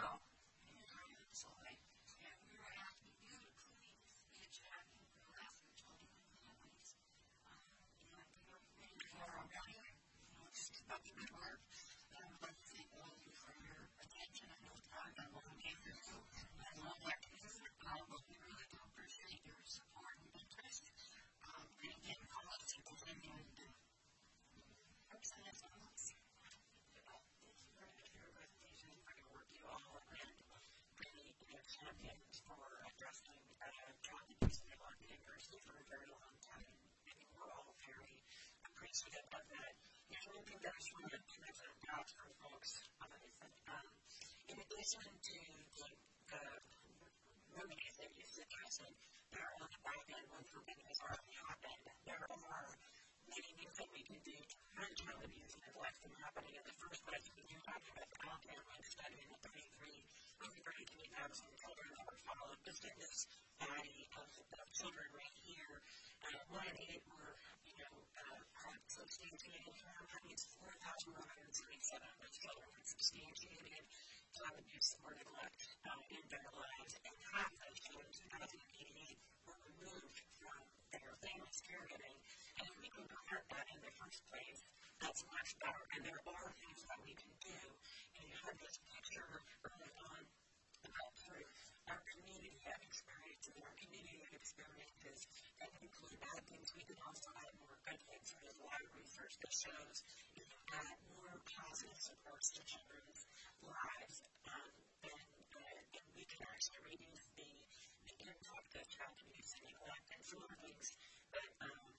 about the good work. I would like to thank all of you for your attention. I know it's hard on what we came through, and all that but we really do appreciate your support and interest. And again, call us if there's anything to do. Oops, I have something else. Thank you very much for your presentation, for your work you all, and really champions for addressing child abuse in the university for a very long time. I think we're all very appreciative of that. And one thing that I just wanted to mention about for folks is that in addition to the remedies that you suggested, there are on the back end when something has already happened, there are many things that we can do to prevent child abuse and neglect from happening in the first place. We do have the Alabama study of 33,000 children that were followed. Just in this study of children right here, 1 in 8 were, had substantiated harm. That means 4,177 of those children had substantiated child abuse or neglect in their lives, and half of those children, 2,088, were removed from their family's caregiving. And if we can prevent that in the first place, that's much better. And there are things that we can do. And you had this picture early on about our community of experiences. Our community of experiences that include bad things. We can also add more good things. There's a lot of research that shows you can add more positive supports to children's lives, then we can actually reduce the impact of child abuse and neglect. And some of the things that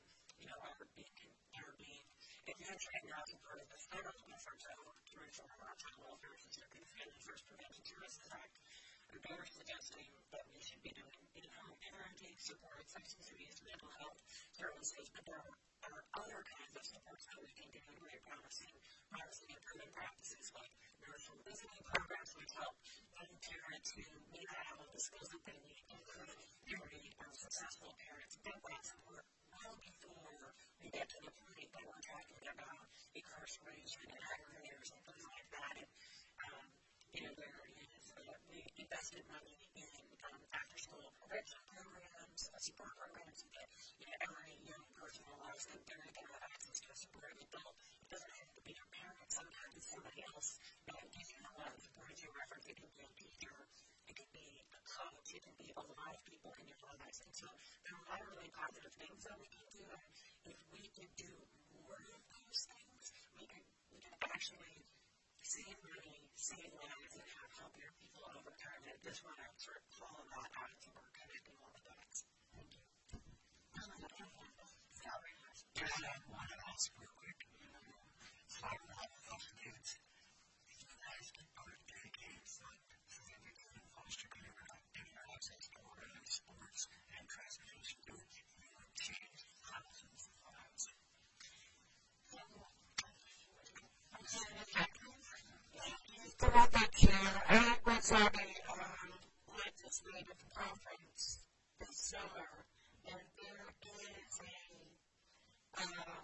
are being advanced right now as part of the federal efforts to reform our child welfare system and the Family First Prevention Services Act. They're suggesting that we should be doing in-home parenting support, substance abuse, mental health services, but there are other kinds of supports that we can do in very promising improvement practices like nursery visiting programs which help young parents who may not have all the skills that they need, including very successful parents, get that support well before we get to the point that we're talking about incarceration and aggravators and things like that. And we invested money in after-school prevention programs, support programs to get every young person in life that they're going to have access to a supportive adult. It doesn't have to be your parents. Sometimes it's somebody else that gives you a lot of support as you reference. It can be a teacher. It can be a coach. It can be a lot of people in your lives. And so there are a lot of really positive things that we can do. And if we can do more of those things, we can actually save money, save lives, and have healthier people over time. And I just want to sort of call that out to work connecting all the dots. Thank you. Sorry. I want to ask real quick. For a lot of those kids, if you guys can put dedicated fund so that we can foster care without any access to organized sports and transportation, you would change thousands of lives. To what that chair, I was at a legislative conference this summer, and there is a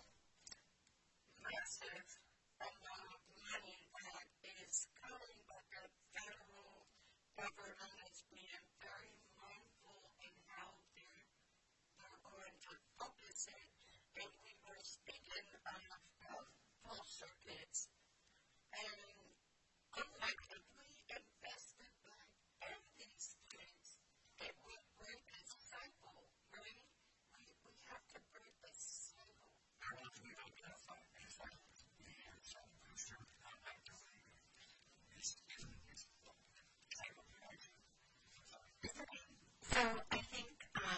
massive amount of money that is coming, but the federal government is being very mindful in how they're going to focus it. And we were speaking of foster kids. And collectively invested back in these kids, it would break a cycle, right? We have to break the cycle. I want to identify as well as the answer to the question. So I think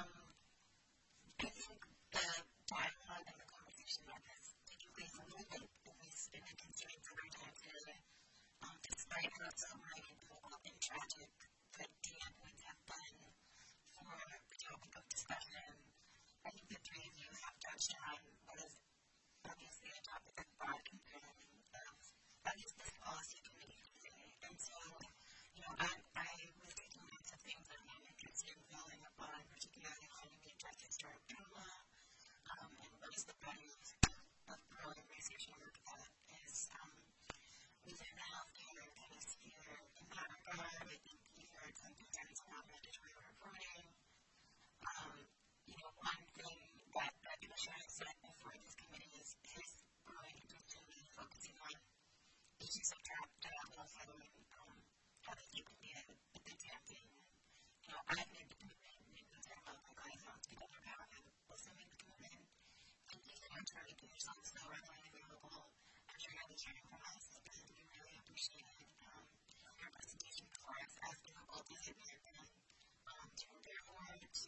the dialogue and the conversation that has taken place a little bit in the constraints of our time today, despite how so many difficult and tragic predicaments have been for the topic of discussion, I think the three of you have touched on what is obviously a topic of broad concern of at least this policy committee today. And so that you can be a detective. I've made the commitment, my clients to get their power and also make the commitment. Thank you so much for making yourself so readily available after sharing from us. We really appreciate your presentation for us as difficult as it may have been to prepare for,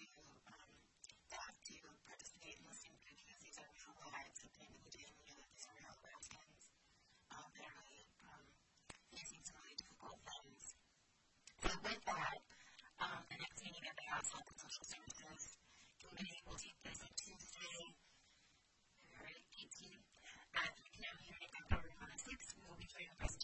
to participate in listening to, because these are real lives at the end of the day. We know that these are real Americans that are really facing some really difficult things. So with that, the next meeting that they have Health and Social Services Committee will take place on Tuesday, February 18th at 3 p.m. here at Dr. 106. We will be doing a presentation